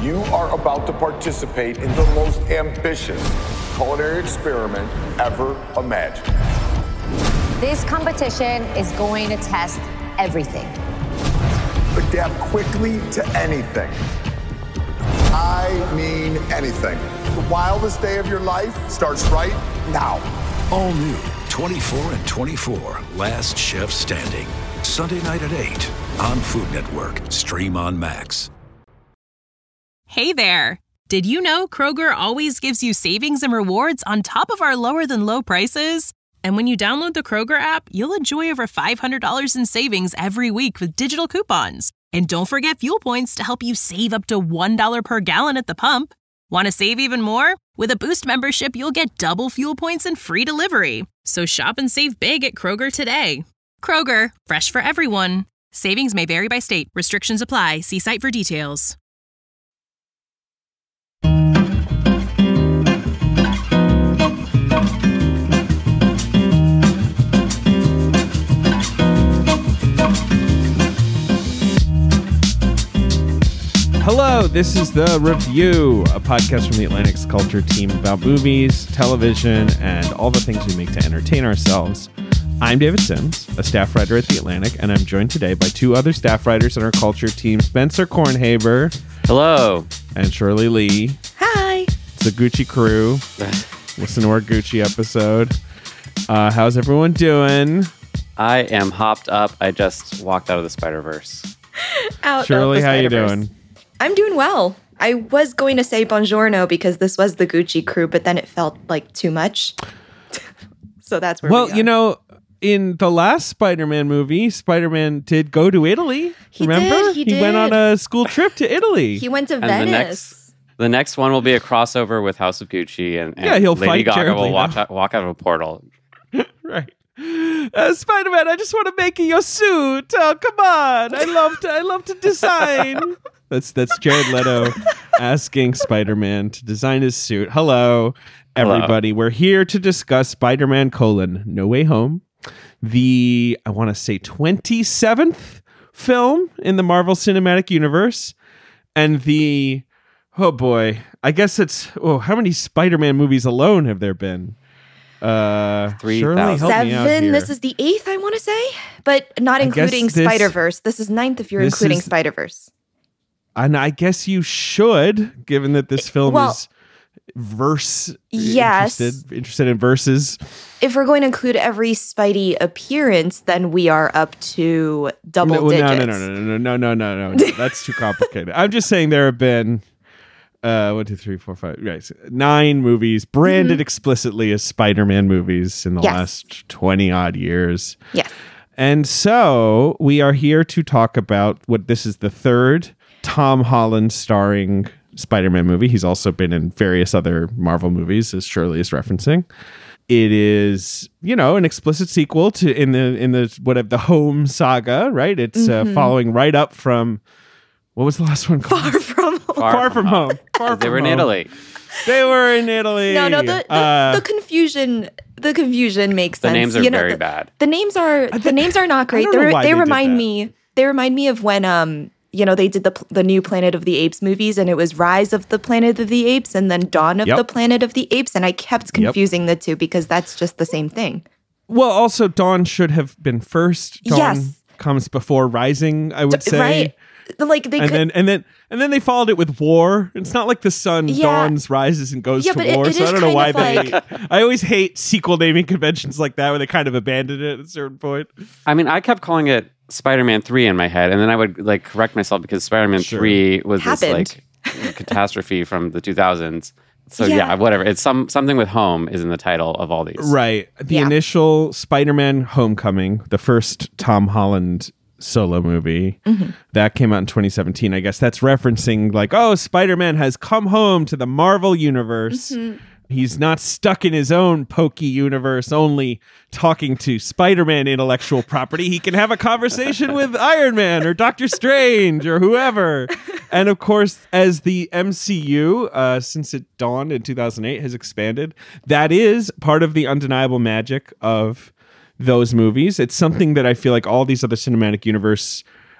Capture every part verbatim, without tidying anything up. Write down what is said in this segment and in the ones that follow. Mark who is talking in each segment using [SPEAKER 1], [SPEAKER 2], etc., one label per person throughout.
[SPEAKER 1] You are about to participate in the most ambitious culinary experiment ever imagined.
[SPEAKER 2] This competition is going to test everything.
[SPEAKER 1] Adapt quickly to anything. I mean anything. The wildest day of your life starts right now.
[SPEAKER 3] All new twenty-four and twenty-four, Last Chef Standing. Sunday night at eight on Food Network. Stream on Max.
[SPEAKER 4] Hey there. Did you know Kroger always gives you savings and rewards on top of our lower than low prices? And when you download the Kroger app, you'll enjoy over five hundred dollars in savings every week with digital coupons. And don't forget fuel points to help you save up to one dollar per gallon at the pump. Want to save even more? With a Boost membership, you'll get double fuel points and free delivery. So shop and save big at Kroger today. Kroger, fresh for everyone. Savings may vary by state. Restrictions apply. See site for details.
[SPEAKER 5] Hello, this is The Review, a podcast from the Atlantic's culture team about movies, television, and all the things we make to entertain ourselves. I'm David Sims, a staff writer at The Atlantic, and I'm joined today by two other staff writers on our culture team, Spencer Kornhaber.
[SPEAKER 6] Hello.
[SPEAKER 5] And Shirley Lee.
[SPEAKER 7] Hi.
[SPEAKER 5] It's the Gucci crew. Listen to our Gucci episode. Uh, how's everyone doing?
[SPEAKER 6] I am hopped up. I just walked out of the Spider-Verse.
[SPEAKER 7] Out
[SPEAKER 5] Shirley,
[SPEAKER 7] of the
[SPEAKER 5] how you
[SPEAKER 7] Spider-Verse.
[SPEAKER 5] doing?
[SPEAKER 7] I'm doing well. I was going to say buongiorno because this was the Gucci crew, but then it felt like too much. So that's where
[SPEAKER 5] well,
[SPEAKER 7] we are.
[SPEAKER 5] you know, in the last Spider-Man movie, Spider-Man did go to Italy.
[SPEAKER 7] He
[SPEAKER 5] Remember?
[SPEAKER 7] did, he did.
[SPEAKER 5] went on a school trip to Italy.
[SPEAKER 7] He went to
[SPEAKER 6] And
[SPEAKER 7] Venice.
[SPEAKER 6] the next, the next one will be a crossover with House of Gucci, and, and
[SPEAKER 5] Yeah, he'll
[SPEAKER 6] Lady
[SPEAKER 5] fight
[SPEAKER 6] Gaga
[SPEAKER 5] Jared
[SPEAKER 6] will
[SPEAKER 5] Leto.
[SPEAKER 6] walk out, walk out of a portal.
[SPEAKER 5] Right. Uh, Spider-Man, I just want to make your suit. Oh, come on. I love to I love to design. That's that's Jared Leto asking Spider-Man to design his suit. Hello, everybody. Hello. We're here to discuss Spider-Man colon No Way Home, the, I want to say, twenty-seventh film in the Marvel Cinematic Universe, and the, oh boy, I guess it's, oh, how many Spider-Man movies alone have there been? Uh,
[SPEAKER 6] Three
[SPEAKER 5] Shirley, help
[SPEAKER 6] thousand.
[SPEAKER 5] me out
[SPEAKER 7] Seven.
[SPEAKER 5] here.
[SPEAKER 7] This is the eighth, I want to say, but not
[SPEAKER 5] I
[SPEAKER 7] including
[SPEAKER 5] guess this-
[SPEAKER 7] Spider-Verse. This is ninth if you're
[SPEAKER 5] this
[SPEAKER 7] including
[SPEAKER 5] is-
[SPEAKER 7] Spider-Verse.
[SPEAKER 5] And I guess you should, given that this film
[SPEAKER 7] Well,
[SPEAKER 5] is verse
[SPEAKER 7] yes.
[SPEAKER 5] interested, interested in verses.
[SPEAKER 7] If we're going to include every Spidey appearance, then we are up to double
[SPEAKER 5] No,
[SPEAKER 7] digits.
[SPEAKER 5] no, no, no, no, no, no, no, no, no. That's too complicated. I'm just saying there have been uh, one, two, three, four, five, right, nine movies branded
[SPEAKER 7] Mm-hmm.
[SPEAKER 5] explicitly as Spider-Man movies in the
[SPEAKER 7] Yes.
[SPEAKER 5] last twenty odd years.
[SPEAKER 7] Yes.
[SPEAKER 5] And so we are here to talk about what this is the third Tom Holland starring Spider-Man movie. He's also been in various other Marvel movies, as Shirley is referencing. It is, you know, an explicit sequel to in the in the whatever the Home saga, right? It's
[SPEAKER 7] Mm-hmm.
[SPEAKER 5] uh, following right up from what was the last one called?
[SPEAKER 7] Far from home.
[SPEAKER 6] Far,
[SPEAKER 5] Far from home. Far
[SPEAKER 6] They
[SPEAKER 5] from
[SPEAKER 6] were in
[SPEAKER 5] home.
[SPEAKER 6] Italy.
[SPEAKER 5] They were in Italy.
[SPEAKER 7] No, no, the the,
[SPEAKER 5] Uh,
[SPEAKER 7] the confusion the confusion makes
[SPEAKER 6] The
[SPEAKER 7] sense.
[SPEAKER 6] names are
[SPEAKER 7] You know,
[SPEAKER 6] very
[SPEAKER 7] the,
[SPEAKER 6] bad.
[SPEAKER 7] The names are the
[SPEAKER 5] th-
[SPEAKER 7] names are not
[SPEAKER 5] I
[SPEAKER 7] great.
[SPEAKER 5] don't
[SPEAKER 7] They
[SPEAKER 5] know
[SPEAKER 7] re-
[SPEAKER 5] why
[SPEAKER 7] they
[SPEAKER 5] they did
[SPEAKER 7] remind
[SPEAKER 5] that.
[SPEAKER 7] me they remind me of when um you know they did the the new Planet of the Apes movies, and it was Rise of the Planet of the Apes and then Dawn of
[SPEAKER 5] Yep.
[SPEAKER 7] the Planet of the Apes, and I kept
[SPEAKER 5] Yep.
[SPEAKER 7] confusing the two because that's just the same thing.
[SPEAKER 5] well, also Dawn should have been first. Dawn
[SPEAKER 7] Yes.
[SPEAKER 5] comes before Rising, I would say.
[SPEAKER 7] Right? Like they
[SPEAKER 5] and
[SPEAKER 7] could
[SPEAKER 5] then and then and then they followed it with war. It's not like the sun
[SPEAKER 7] Yeah.
[SPEAKER 5] dawns, rises, and goes
[SPEAKER 7] Yeah,
[SPEAKER 5] to
[SPEAKER 7] but it-
[SPEAKER 5] war.
[SPEAKER 7] it
[SPEAKER 5] so I
[SPEAKER 7] is
[SPEAKER 5] don't know why
[SPEAKER 7] kind
[SPEAKER 5] they.
[SPEAKER 7] of
[SPEAKER 5] I always hate sequel naming conventions like that, where they kind of abandon it at a certain point.
[SPEAKER 6] I mean, I kept calling it Spider-Man three in my head, and then I would like correct myself because Spider-Man
[SPEAKER 5] Sure.
[SPEAKER 6] three was
[SPEAKER 7] Happened.
[SPEAKER 6] this like catastrophe from the two thousands. So yeah.
[SPEAKER 7] Yeah.
[SPEAKER 6] whatever. It's some something with home is in the title of all these.
[SPEAKER 5] Right. The
[SPEAKER 7] Yeah.
[SPEAKER 5] initial Spider-Man Homecoming, the first Tom Holland solo movie,
[SPEAKER 7] Mm-hmm.
[SPEAKER 5] that came out in twenty seventeen. I guess that's referencing like, oh, Spider-Man has come home to the Marvel universe.
[SPEAKER 7] Mm-hmm.
[SPEAKER 5] He's not stuck in his own pokey universe, only talking to Spider-Man intellectual property. He can have a conversation with Iron Man or Doctor Strange or whoever. And of course, as the M C U, uh, since it dawned in two thousand eight, has expanded, that is part of the undeniable magic of those movies. It's something that I feel like all these other cinematic universe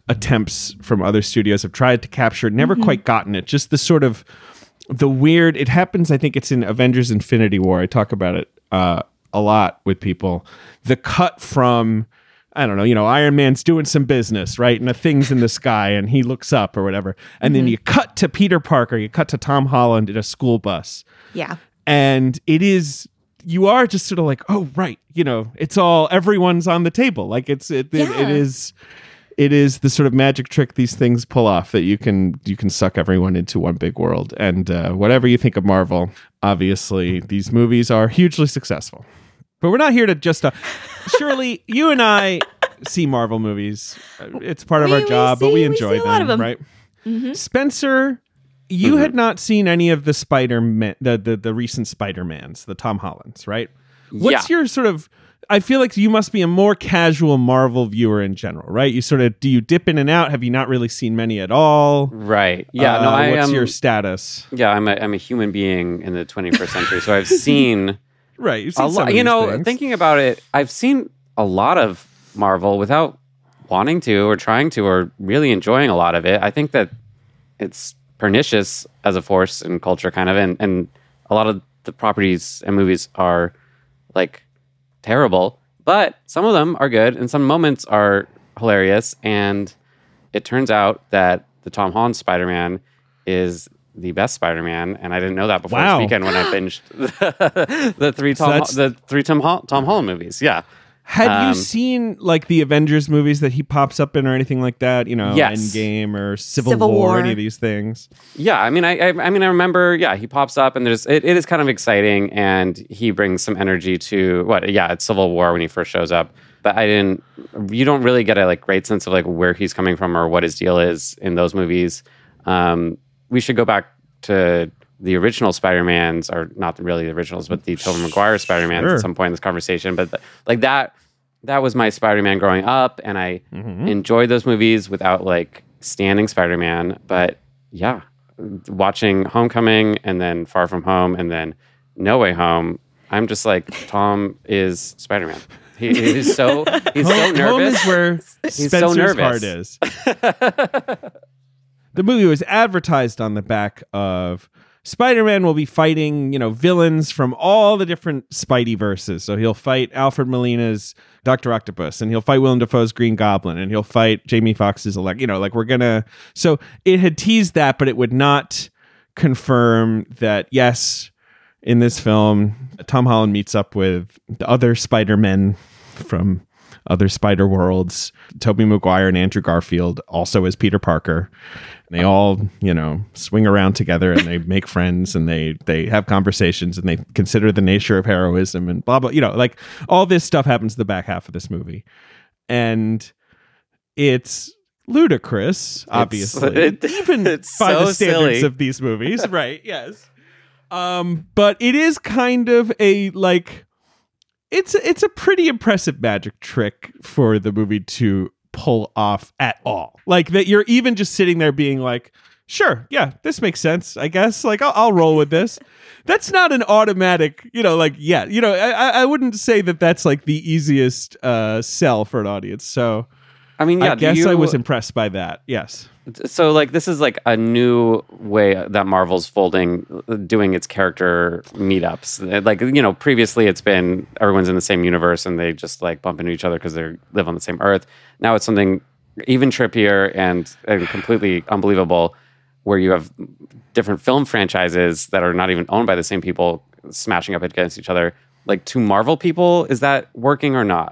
[SPEAKER 5] attempts from other studios have tried to capture, never mm-hmm. quite gotten it. Just the sort of the weird, it happens, I think it's in Avengers Infinity War. I talk about it uh, a lot with people. The cut from, I don't know, you know, Iron Man's doing some business, right? And a thing's in the sky and he looks up or whatever. And mm-hmm. then you cut to Peter Parker, you cut to Tom Holland in a school bus.
[SPEAKER 7] Yeah.
[SPEAKER 5] And it is, you are just sort of like, oh, right. You know, it's all, everyone's on the table. Like it's, it,
[SPEAKER 7] yeah.
[SPEAKER 5] it, it is, it is the sort of magic trick these things pull off that you can, you can suck everyone into one big world. And uh, whatever you think of Marvel, obviously these movies are hugely successful. But we're not here to just, uh, Shirley, you and I see Marvel movies. It's part of
[SPEAKER 7] we,
[SPEAKER 5] our job,
[SPEAKER 7] we see,
[SPEAKER 5] but we
[SPEAKER 7] we
[SPEAKER 5] enjoy
[SPEAKER 7] see a lot
[SPEAKER 5] them,
[SPEAKER 7] of them,
[SPEAKER 5] right?
[SPEAKER 7] Mm-hmm.
[SPEAKER 5] Spencer, you
[SPEAKER 6] mm-hmm.
[SPEAKER 5] had not seen any of the Spider-Man, the, the, the recent Spider-Mans, the Tom Hollands, right? What's
[SPEAKER 6] yeah.
[SPEAKER 5] your sort of, I feel like you must be a more casual Marvel viewer in general, right? You sort of, do you dip in and out? Have you not really seen many at all?
[SPEAKER 6] Right. Yeah.
[SPEAKER 5] Uh,
[SPEAKER 6] no, I
[SPEAKER 5] What's
[SPEAKER 6] am,
[SPEAKER 5] your status?
[SPEAKER 6] Yeah, I'm a, I'm a human being in the twenty-first century. So I've seen
[SPEAKER 5] right. You've seen
[SPEAKER 6] a lot. You know, things. Thinking about it, I've seen a lot of Marvel without wanting to or trying to or really enjoying a lot of it. I think that it's pernicious as a force in culture, kind of, and, and a lot of the properties and movies are like terrible, but some of them are good and some moments are hilarious. And it turns out that the Tom Holland Spider-Man is the best Spider-Man, and I didn't know that before
[SPEAKER 5] wow.
[SPEAKER 6] this weekend when I binged the, the three Tom so the three Tom, Hol- Tom Holland movies. Yeah.
[SPEAKER 5] Had
[SPEAKER 6] um,
[SPEAKER 5] you seen like the Avengers movies that he pops up in or anything like that? You know,
[SPEAKER 6] yes.
[SPEAKER 5] Endgame or Civil,
[SPEAKER 7] Civil
[SPEAKER 5] War,
[SPEAKER 7] War,
[SPEAKER 5] any of these things?
[SPEAKER 6] Yeah, I mean, I, I, I mean, I remember. Yeah, he pops up, and there's it, it is kind of exciting, and he brings some energy to what? Yeah, it's Civil War when he first shows up. But I didn't. You don't really get a like great sense of like where he's coming from or what his deal is in those movies. Um, we should go back to the original Spider-Mans, or not really the originals, but the Tobey Maguire Spider-Mans sure. at some point in this conversation. But th- like that, that was my Spider-Man growing up, and I mm-hmm. enjoyed those movies without like standing Spider-Man. But yeah, watching Homecoming and then Far From Home and then No Way Home, I'm just like, Tom is Spider-Man. He, he's so he's so nervous.
[SPEAKER 5] Home is where
[SPEAKER 6] he's
[SPEAKER 5] Spencer's
[SPEAKER 6] so nervous.
[SPEAKER 5] heart is. The movie was advertised on the back of Spider-Man will be fighting, you know, villains from all the different Spidey verses. So he'll fight Alfred Molina's Doctor Octopus, and he'll fight Willem Dafoe's Green Goblin, and he'll fight Jamie Foxx's Elect. You know, like we're gonna. So it had teased that, but it would not confirm that. Yes, in this film, Tom Holland meets up with the other Spider-Men from other Spider Worlds, Tobey Maguire and Andrew Garfield, also as Peter Parker. And they all, you know, swing around together and they make friends and they they have conversations and they consider the nature of heroism and blah, blah. You know, like all this stuff happens in the back half of this movie. And it's ludicrous, obviously,
[SPEAKER 6] it's, it,
[SPEAKER 5] even
[SPEAKER 6] it's
[SPEAKER 5] by
[SPEAKER 6] so
[SPEAKER 5] the standards
[SPEAKER 6] silly.
[SPEAKER 5] of these movies. Right, yes. Um, but it is kind of a, like... It's it's a pretty impressive magic trick for the movie to pull off at all. Like that you're even just sitting there being like, sure, yeah, this makes sense, I guess. Like, I'll, I'll roll with this. That's not an automatic, you know, like, yeah, you know, I, I wouldn't say that that's like the easiest uh, sell for an audience. So
[SPEAKER 6] I mean, yeah,
[SPEAKER 5] I guess
[SPEAKER 6] you,
[SPEAKER 5] I was impressed by that. Yes.
[SPEAKER 6] So, like, this is like a new way that Marvel's folding, doing its character meetups. Like, you know, previously it's been everyone's in the same universe and they just like bump into each other because they live on the same Earth. Now it's something even trippier and, and completely unbelievable, where you have different film franchises that are not even owned by the same people smashing up against each other. Like, to Marvel people, is that working or not?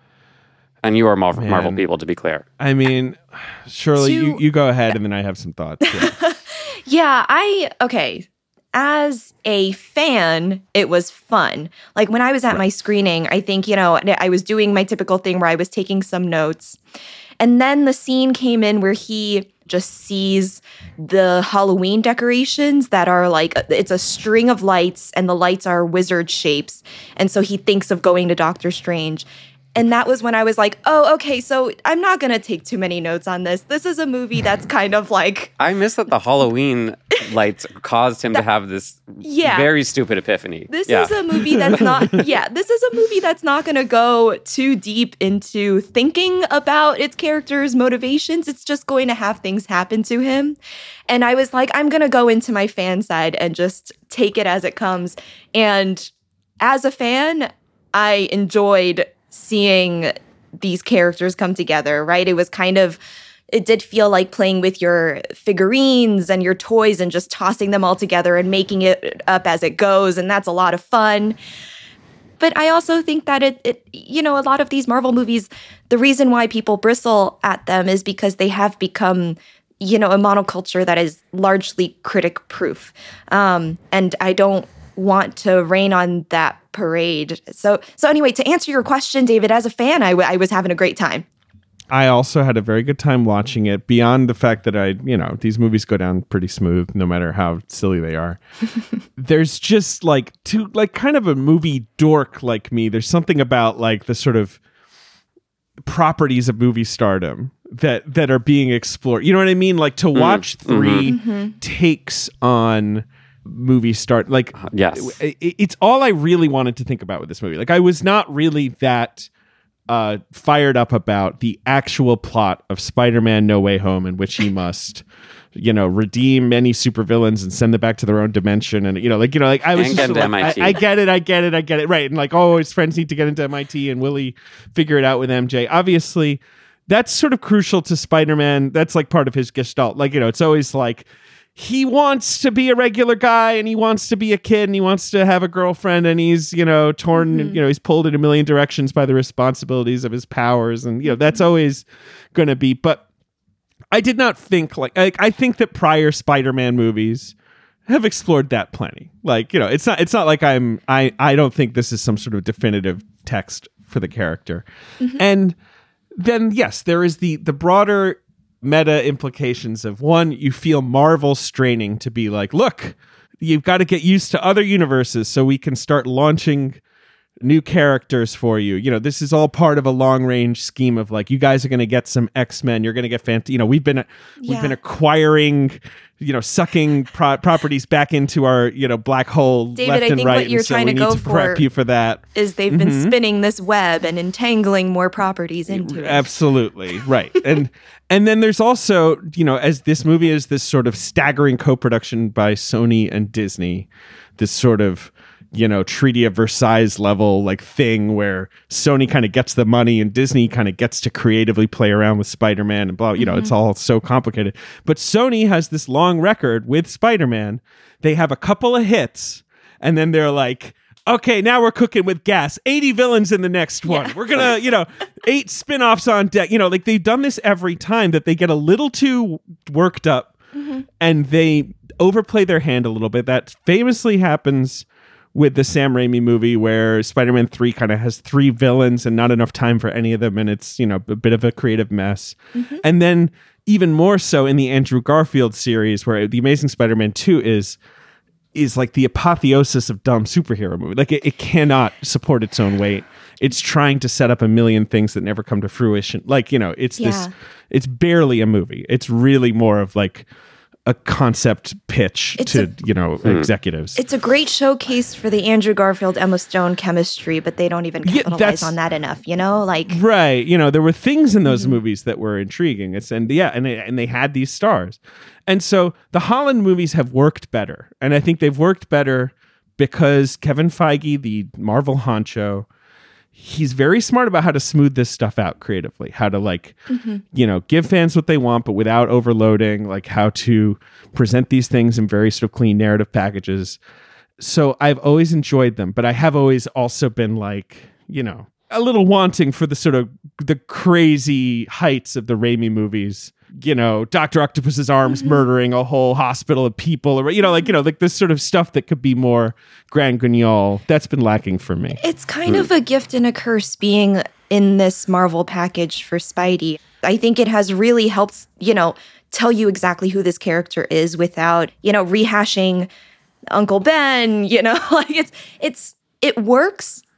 [SPEAKER 6] And you are Marvel, Marvel people, to be clear.
[SPEAKER 5] I mean, Shirley,
[SPEAKER 7] To-
[SPEAKER 5] you, you go ahead and then I have some thoughts. Yeah.
[SPEAKER 7] Yeah, I, okay. As a fan, it was fun. Like when I was at my screening, I think, you know, I was doing my typical thing where I was taking some notes. And then the scene came in where he just sees the Halloween decorations that are like, it's a string of lights and the lights are wizard shapes. And so he thinks of going to Doctor Strange. And that was when I was like, oh, okay, so I'm not going to take too many notes on this. This is a movie that's kind of like...
[SPEAKER 6] I miss that the Halloween lights caused him that, to have this yeah. very stupid epiphany.
[SPEAKER 7] This
[SPEAKER 6] yeah.
[SPEAKER 7] is a movie that's not, yeah, this is a movie that's not going to go too deep into thinking about its character's motivations. It's just going to have things happen to him. And I was like, I'm going to go into my fan side and just take it as it comes. And as a fan, I enjoyed seeing these characters come together, right? It was kind of, it did feel like playing with your figurines and your toys and just tossing them all together and making it up as it goes. And that's a lot of fun. But I also think that it, it, you know, a lot of these Marvel movies, the reason why people bristle at them is because they have become, you know, a monoculture that is largely critic proof. Um, and I don't want to rain on that parade. So, so anyway, to answer your question, David, as a fan, I, w- I was having a great time.
[SPEAKER 5] I also had a very good time watching it, beyond the fact that I, you know, these movies go down pretty smooth no matter how silly they are. There's just like, to like kind of a movie dork like me, there's something about like the sort of properties of movie stardom that, that are being explored. You know what I mean? Like to watch mm. three mm-hmm. takes on movie start, like,
[SPEAKER 6] yes,
[SPEAKER 5] it, it's all I really wanted to think about with this movie. Like I was not really that uh, fired up about the actual plot of Spider-Man No Way Home, in which he must, you know, redeem many supervillains and send them back to their own dimension. And, you know, like, you know, like I was
[SPEAKER 6] and
[SPEAKER 5] just
[SPEAKER 6] get
[SPEAKER 5] like,
[SPEAKER 6] M I T.
[SPEAKER 5] I, I get it, I get it, I get it. Right. And like, oh, his friends need to get into M I T and will he figure it out with M J? Obviously, that's sort of crucial to Spider-Man. That's like part of his gestalt. Like, you know, it's always like, he wants to be a regular guy and he wants to be a kid and he wants to have a girlfriend and he's, you know, torn, mm-hmm. you know, he's pulled in a million directions by the responsibilities of his powers. And, you know, that's always going to be. But I did not think like, like, I think that prior Spider-Man movies have explored that plenty. Like, you know, it's not, it's not like I'm, I, I don't think this is some sort of definitive text for the character. Mm-hmm. And then, yes, there is the, the broader meta implications of, one, you feel Marvel straining to be like, look, you've got to get used to other universes so we can start launching new characters for you. You know, this is all part of a long range scheme of like, you guys are going to get some X-Men. You're going to get fant- you know, we've been, we've
[SPEAKER 7] yeah.
[SPEAKER 5] been acquiring, you know, sucking pro- properties back into our, you know, black hole
[SPEAKER 7] David,
[SPEAKER 5] left
[SPEAKER 7] I
[SPEAKER 5] and
[SPEAKER 7] think
[SPEAKER 5] right.
[SPEAKER 7] what you're
[SPEAKER 5] and so
[SPEAKER 7] trying
[SPEAKER 5] we
[SPEAKER 7] to
[SPEAKER 5] need
[SPEAKER 7] go
[SPEAKER 5] to
[SPEAKER 7] for
[SPEAKER 5] prep you for that.
[SPEAKER 7] Is they've been mm-hmm. spinning this web and entangling more properties into it.
[SPEAKER 5] Absolutely. Right. and, and then there's also, you know, as this movie is this sort of staggering co-production by Sony and Disney, this sort of, you know, Treaty of Versailles level like thing where Sony kind of gets the money and Disney kind of gets to creatively play around with Spider-Man and blah, you know, mm-hmm. it's all so complicated. But Sony has this long record with Spider-Man. They have a couple of hits and then they're like, okay, now we're cooking with gas. eighty villains in the next one. Yeah. We're going to, you know, eight spin-offs on deck. You know, like they've done this every time that they get a little too worked up mm-hmm. and they overplay their hand a little bit. That famously happens with the Sam Raimi movie where Spider-Man three kind of has three villains and not enough time for any of them. And it's, you know, a bit of a creative mess. Mm-hmm. And then even more so in the Andrew Garfield series where The Amazing Spider-Man two is is like the apotheosis of dumb superhero movie. Like it, it cannot support its own weight. It's trying to set up a million things that never come to fruition. Like, you know, it's yeah. this, it's barely a movie. It's really more of like a concept pitch it's to, a, you know, hmm. executives.
[SPEAKER 7] It's a great showcase for the Andrew Garfield, Emma Stone chemistry, but they don't even capitalize yeah, on that enough, you know? Like,
[SPEAKER 5] right. You know, there were things in those mm-hmm. movies that were intriguing. It's, and yeah, and they, and they had these stars. And so the Holland movies have worked better. And I think they've worked better because Kevin Feige, the Marvel honcho, he's very smart about how to smooth this stuff out creatively, how to like, mm-hmm. you know, give fans what they want, but without overloading, like how to present these things in very sort of clean narrative packages. So I've always enjoyed them, but I have always also been like, you know, a little wanting for the sort of the crazy heights of the Raimi movies. You know, Doctor Octopus's arms mm-hmm. murdering a whole hospital of people, or, you know, like, you know, like this sort of stuff that could be more grand guignol. That's been lacking for me.
[SPEAKER 7] It's kind mm. of a gift and a curse being in this Marvel package for Spidey. I think it has really helped, you know, tell you exactly who this character is without, you know, rehashing Uncle Ben, you know, like it's, it's, it works,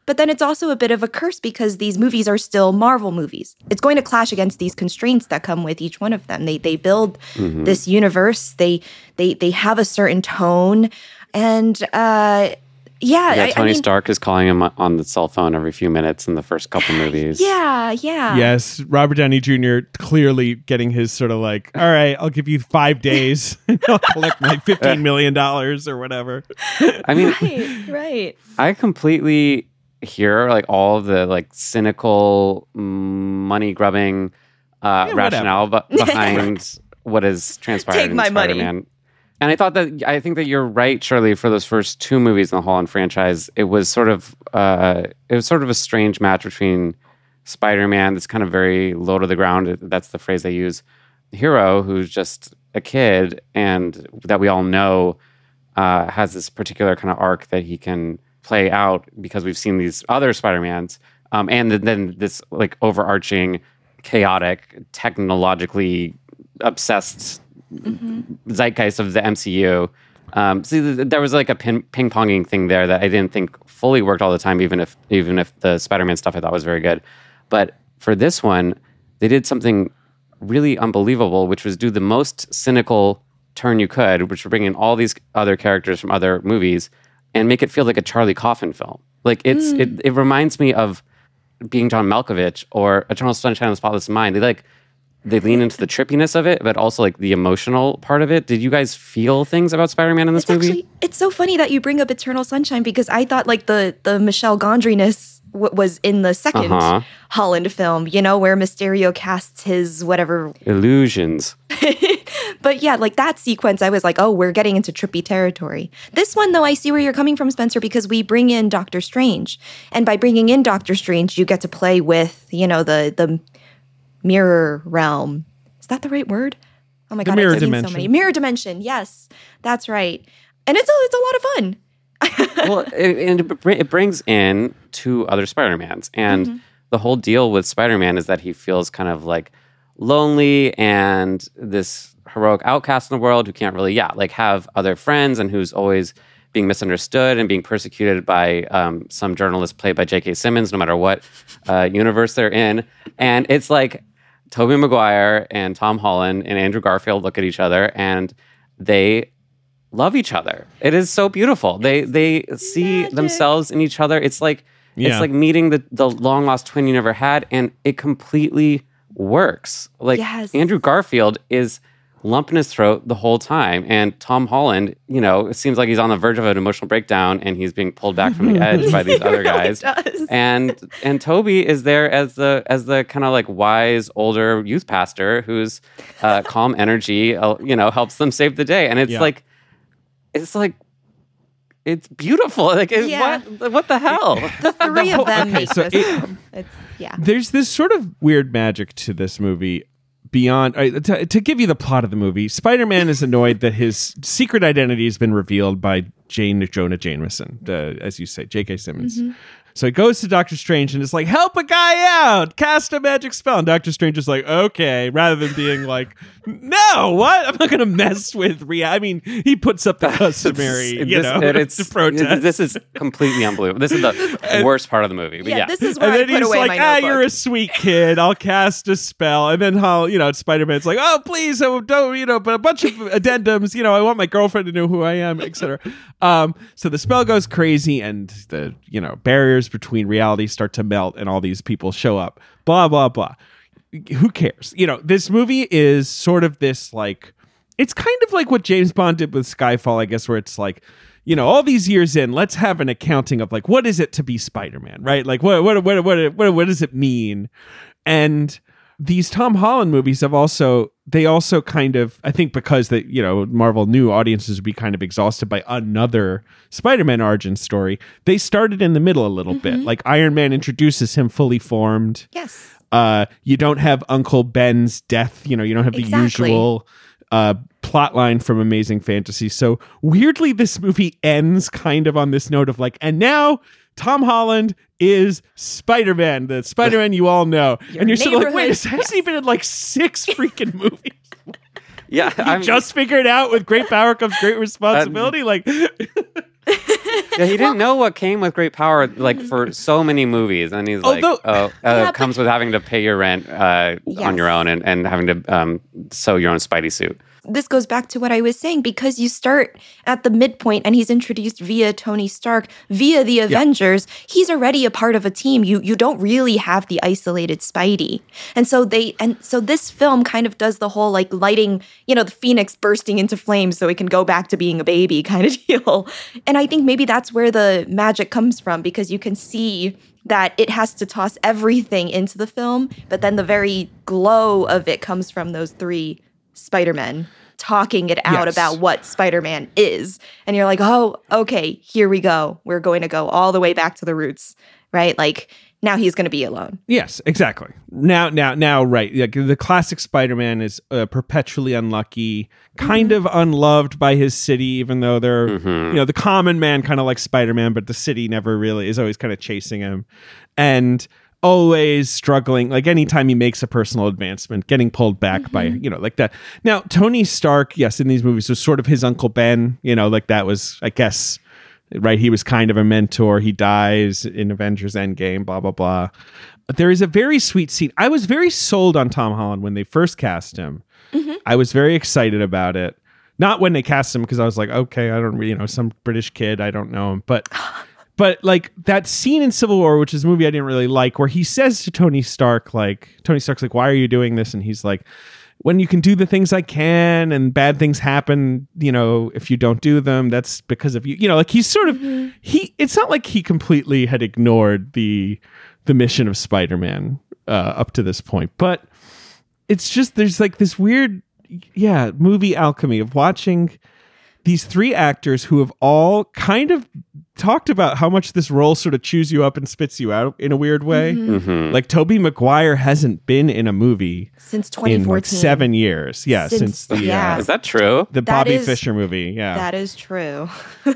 [SPEAKER 7] But then it's also a bit of a curse because these movies are still Marvel movies. It's going to clash against these constraints that come with each one of them. They they build mm-hmm. this universe. They they they have a certain tone, and uh, yeah,
[SPEAKER 6] yeah.
[SPEAKER 7] I,
[SPEAKER 6] Tony
[SPEAKER 7] I mean,
[SPEAKER 6] Stark is calling him on the cell phone every few minutes in the first couple movies.
[SPEAKER 7] Yeah, yeah.
[SPEAKER 5] Yes, Robert Downey Junior clearly getting his sort of like, all right, I'll give you five days and I'll collect my fifteen million dollars or whatever.
[SPEAKER 6] I mean,
[SPEAKER 7] right, right.
[SPEAKER 6] I completely hear like all of the like cynical money grubbing uh,
[SPEAKER 5] yeah,
[SPEAKER 6] rationale b- behind what is transpired
[SPEAKER 7] Take
[SPEAKER 6] in
[SPEAKER 7] my
[SPEAKER 6] Spider-Man.
[SPEAKER 7] money.
[SPEAKER 6] And I thought that I think that you're right, Shirley. For those first two movies in the Holland franchise, it was sort of uh, it was sort of a strange match between Spider-Man, that's kind of very low to the ground. That's the phrase they use. Hero, who's just a kid, and that we all know uh, has this particular kind of arc that he can play out because we've seen these other Spider-Mans, um, and then, then this like overarching, chaotic, technologically obsessed mm-hmm. zeitgeist of the M C U. Um, see, there was like a ping ponging thing there that I didn't think fully worked all the time, even if even if the Spider-Man stuff I thought was very good. But for this one, they did something really unbelievable, which was do the most cynical turn you could, which was bring in all these other characters from other movies and make it feel like a Charlie Kaufman film. Like it's mm. it, it reminds me of Being John Malkovich or Eternal Sunshine of the Spotless Mind. They like they lean into the trippiness of it, but also like the emotional part of it. Did you guys feel things about Spider-Man in this
[SPEAKER 7] it's
[SPEAKER 6] movie?
[SPEAKER 7] Actually, it's so funny that you bring up Eternal Sunshine because I thought like the the Michelle Gondry-ness w- was in the second
[SPEAKER 6] uh-huh.
[SPEAKER 7] Holland film, you know, where Mysterio casts his whatever
[SPEAKER 6] illusions.
[SPEAKER 7] But yeah, like that sequence, I was like, oh, we're getting into trippy territory. This one, though, I see where you're coming from, Spencer, because we bring in Doctor Strange. And by bringing in Doctor Strange, you get to play with, you know, the the mirror realm. Is that the right word? Oh my
[SPEAKER 5] the
[SPEAKER 7] God,
[SPEAKER 5] mirror
[SPEAKER 7] I've seen
[SPEAKER 5] dimension.
[SPEAKER 7] so many. Mirror dimension, yes, that's right. And it's a, it's a lot of fun.
[SPEAKER 6] Well, it, it, it brings in two other Spider-Mans. And mm-hmm. the whole deal with Spider-Man is that he feels kind of like lonely and this heroic outcast in the world who can't really, yeah, like have other friends and who's always being misunderstood and being persecuted by um, some journalist played by J K. Simmons, no matter what uh, universe they're in. And it's like Tobey Maguire and Tom Holland and Andrew Garfield look at each other and they love each other. It is so beautiful. They they see
[SPEAKER 7] Magic. themselves
[SPEAKER 6] themselves in each other. It's like
[SPEAKER 5] Yeah.
[SPEAKER 6] it's like meeting the, the long lost twin you never had, and it completely works. Like
[SPEAKER 7] Yes.
[SPEAKER 6] Andrew Garfield is lump in his throat the whole time, and Tom Holland, you know, it seems like he's on the verge of an emotional breakdown, and he's being pulled back from the edge by these other guys.
[SPEAKER 7] does.
[SPEAKER 6] And and Toby is there as the as the kind of like wise older youth pastor who's uh, calm energy, uh, you know, helps them save the day, and it's
[SPEAKER 5] Yeah.
[SPEAKER 6] like it's like. It's beautiful. Like, it,
[SPEAKER 7] Yeah.
[SPEAKER 6] what? What the hell?
[SPEAKER 7] The three of them
[SPEAKER 5] okay,
[SPEAKER 7] make
[SPEAKER 5] so
[SPEAKER 7] this
[SPEAKER 5] it-
[SPEAKER 7] film. It's, yeah.
[SPEAKER 5] There's this sort of weird magic to this movie beyond uh, to, to give you the plot of the movie. Spider-Man is annoyed that his secret identity has been revealed by Jane Jonah Jameson, uh, as you say, J K. Simmons.
[SPEAKER 7] Mm-hmm.
[SPEAKER 5] So he goes to Doctor Strange and is like, help a guy out, cast a magic spell. And Doctor Strange is like, okay, rather than being like, no, what? I'm not going to mess with Ria. I mean, he puts up the customary,
[SPEAKER 6] It's-
[SPEAKER 5] you
[SPEAKER 6] this-
[SPEAKER 5] know,
[SPEAKER 6] it- it's,
[SPEAKER 5] to protest.
[SPEAKER 6] This is completely unbelievable. This is the worst part of the movie. But
[SPEAKER 7] Yeah,
[SPEAKER 6] yeah,
[SPEAKER 7] this is where
[SPEAKER 5] And
[SPEAKER 7] I
[SPEAKER 5] then
[SPEAKER 7] put
[SPEAKER 5] he's
[SPEAKER 7] away
[SPEAKER 5] like,
[SPEAKER 7] my
[SPEAKER 5] ah,
[SPEAKER 7] notebook.
[SPEAKER 5] you're a sweet kid. I'll cast a spell. And then how, you know, Spider-Man's like, oh, please, oh, don't, you know, but a bunch of addendums, you know, I want my girlfriend to know who I am, et cetera. Um, so the spell goes crazy and the, you know, barriers between reality start to melt and all these people show up. Blah, blah, blah. Who cares? You know, this movie is sort of this like, it's kind of like what James Bond did with Skyfall, I guess, where it's like, you know, all these years in, let's have an accounting of like, what is it to be Spider-Man, right? Like, what, what, what, what, what, what does it mean? And these Tom Holland movies have also, they also kind of, I think because that, you know, Marvel knew audiences would be kind of exhausted by another Spider-Man origin story. They started in the middle a little bit. Like Iron Man introduces him fully formed.
[SPEAKER 7] Yes.
[SPEAKER 5] Uh, you don't have Uncle Ben's death. You know, you don't have the
[SPEAKER 7] Exactly.
[SPEAKER 5] usual uh, plot line from Amazing Fantasy. So weirdly, this movie ends kind of on this note of like, and now Tom Holland is Spider-Man, the Spider-Man you all know.
[SPEAKER 7] Your
[SPEAKER 5] and you're sort of like, wait,
[SPEAKER 7] neighborhood-
[SPEAKER 5] this hasn't even been in like six freaking movies.
[SPEAKER 6] yeah.
[SPEAKER 5] You
[SPEAKER 6] I'm
[SPEAKER 5] just figured out with great power comes great responsibility. like,
[SPEAKER 6] Yeah, he didn't know what came with great power, like for so many movies, and he's like,
[SPEAKER 5] Although-
[SPEAKER 6] "Oh, uh,
[SPEAKER 7] Yeah,
[SPEAKER 6] it comes with having to pay your rent uh,
[SPEAKER 7] Yes.
[SPEAKER 6] on your own, and, and having to um, sew your own Spidey suit."
[SPEAKER 7] This goes back to what I was saying, because you start at the midpoint and he's introduced via Tony Stark, via the Avengers. He's already a part of a team. You you don't really have the isolated Spidey. And so they and so this film kind of does the whole like lighting, you know, the Phoenix bursting into flames so it can go back to being a baby kind of deal. And I think maybe that's where the magic comes from, because you can see that it has to toss everything into the film, but then the very glow of it comes from those three Spider-Men talking it out
[SPEAKER 5] Yes.
[SPEAKER 7] about what Spider-Man is. And you're like, oh, okay, here we go. We're going to go all the way back to the roots, right? Like, now he's going to be alone.
[SPEAKER 5] Yes, exactly. Now, now, now, right. Like the classic Spider-Man is uh, perpetually unlucky, kind
[SPEAKER 7] Mm-hmm.
[SPEAKER 5] of unloved by his city, even though they're, you know, the common man kind of like Spider-Man, but the city never really is always kind of chasing him. And always struggling, like anytime he makes a personal advancement, getting pulled back mm-hmm. by, you know, like that. Now, Tony Stark, yes, in these movies was sort of his Uncle Ben, you know, like that was, I guess, right? He was kind of a mentor. He dies in Avengers Endgame, blah, blah, blah. But there is a very sweet scene. I was very sold on Tom Holland when they first cast him. Mm-hmm. I was very excited about it. Not when they cast him, because I was like, okay, I don't really, you know, some British kid, I don't know him. But But like that scene in Civil War, which is a movie I didn't really like, where he says to Tony Stark, like, Tony Stark's like, why are you doing this? And he's like, when you can do the things I can and bad things happen, you know, if you don't do them, that's because of you. You know, like he's sort of, mm-hmm. he, it's not like he completely had ignored the, the mission of Spider-Man uh, up to this point. But it's just, there's like this weird, yeah, movie alchemy of watching these three actors who have all kind of talked about how much this role sort of chews you up and spits you out in a weird way.
[SPEAKER 7] Mm-hmm.
[SPEAKER 6] Mm-hmm.
[SPEAKER 5] Like Tobey Maguire hasn't been in a movie
[SPEAKER 7] since twenty fourteen.
[SPEAKER 5] in like seven years. Yeah, since,
[SPEAKER 7] Since-
[SPEAKER 5] the
[SPEAKER 7] yeah.
[SPEAKER 5] uh,
[SPEAKER 6] Is that true?
[SPEAKER 5] the
[SPEAKER 7] That
[SPEAKER 5] Bobby
[SPEAKER 7] is-
[SPEAKER 5] Fischer movie. Yeah,
[SPEAKER 7] That is true.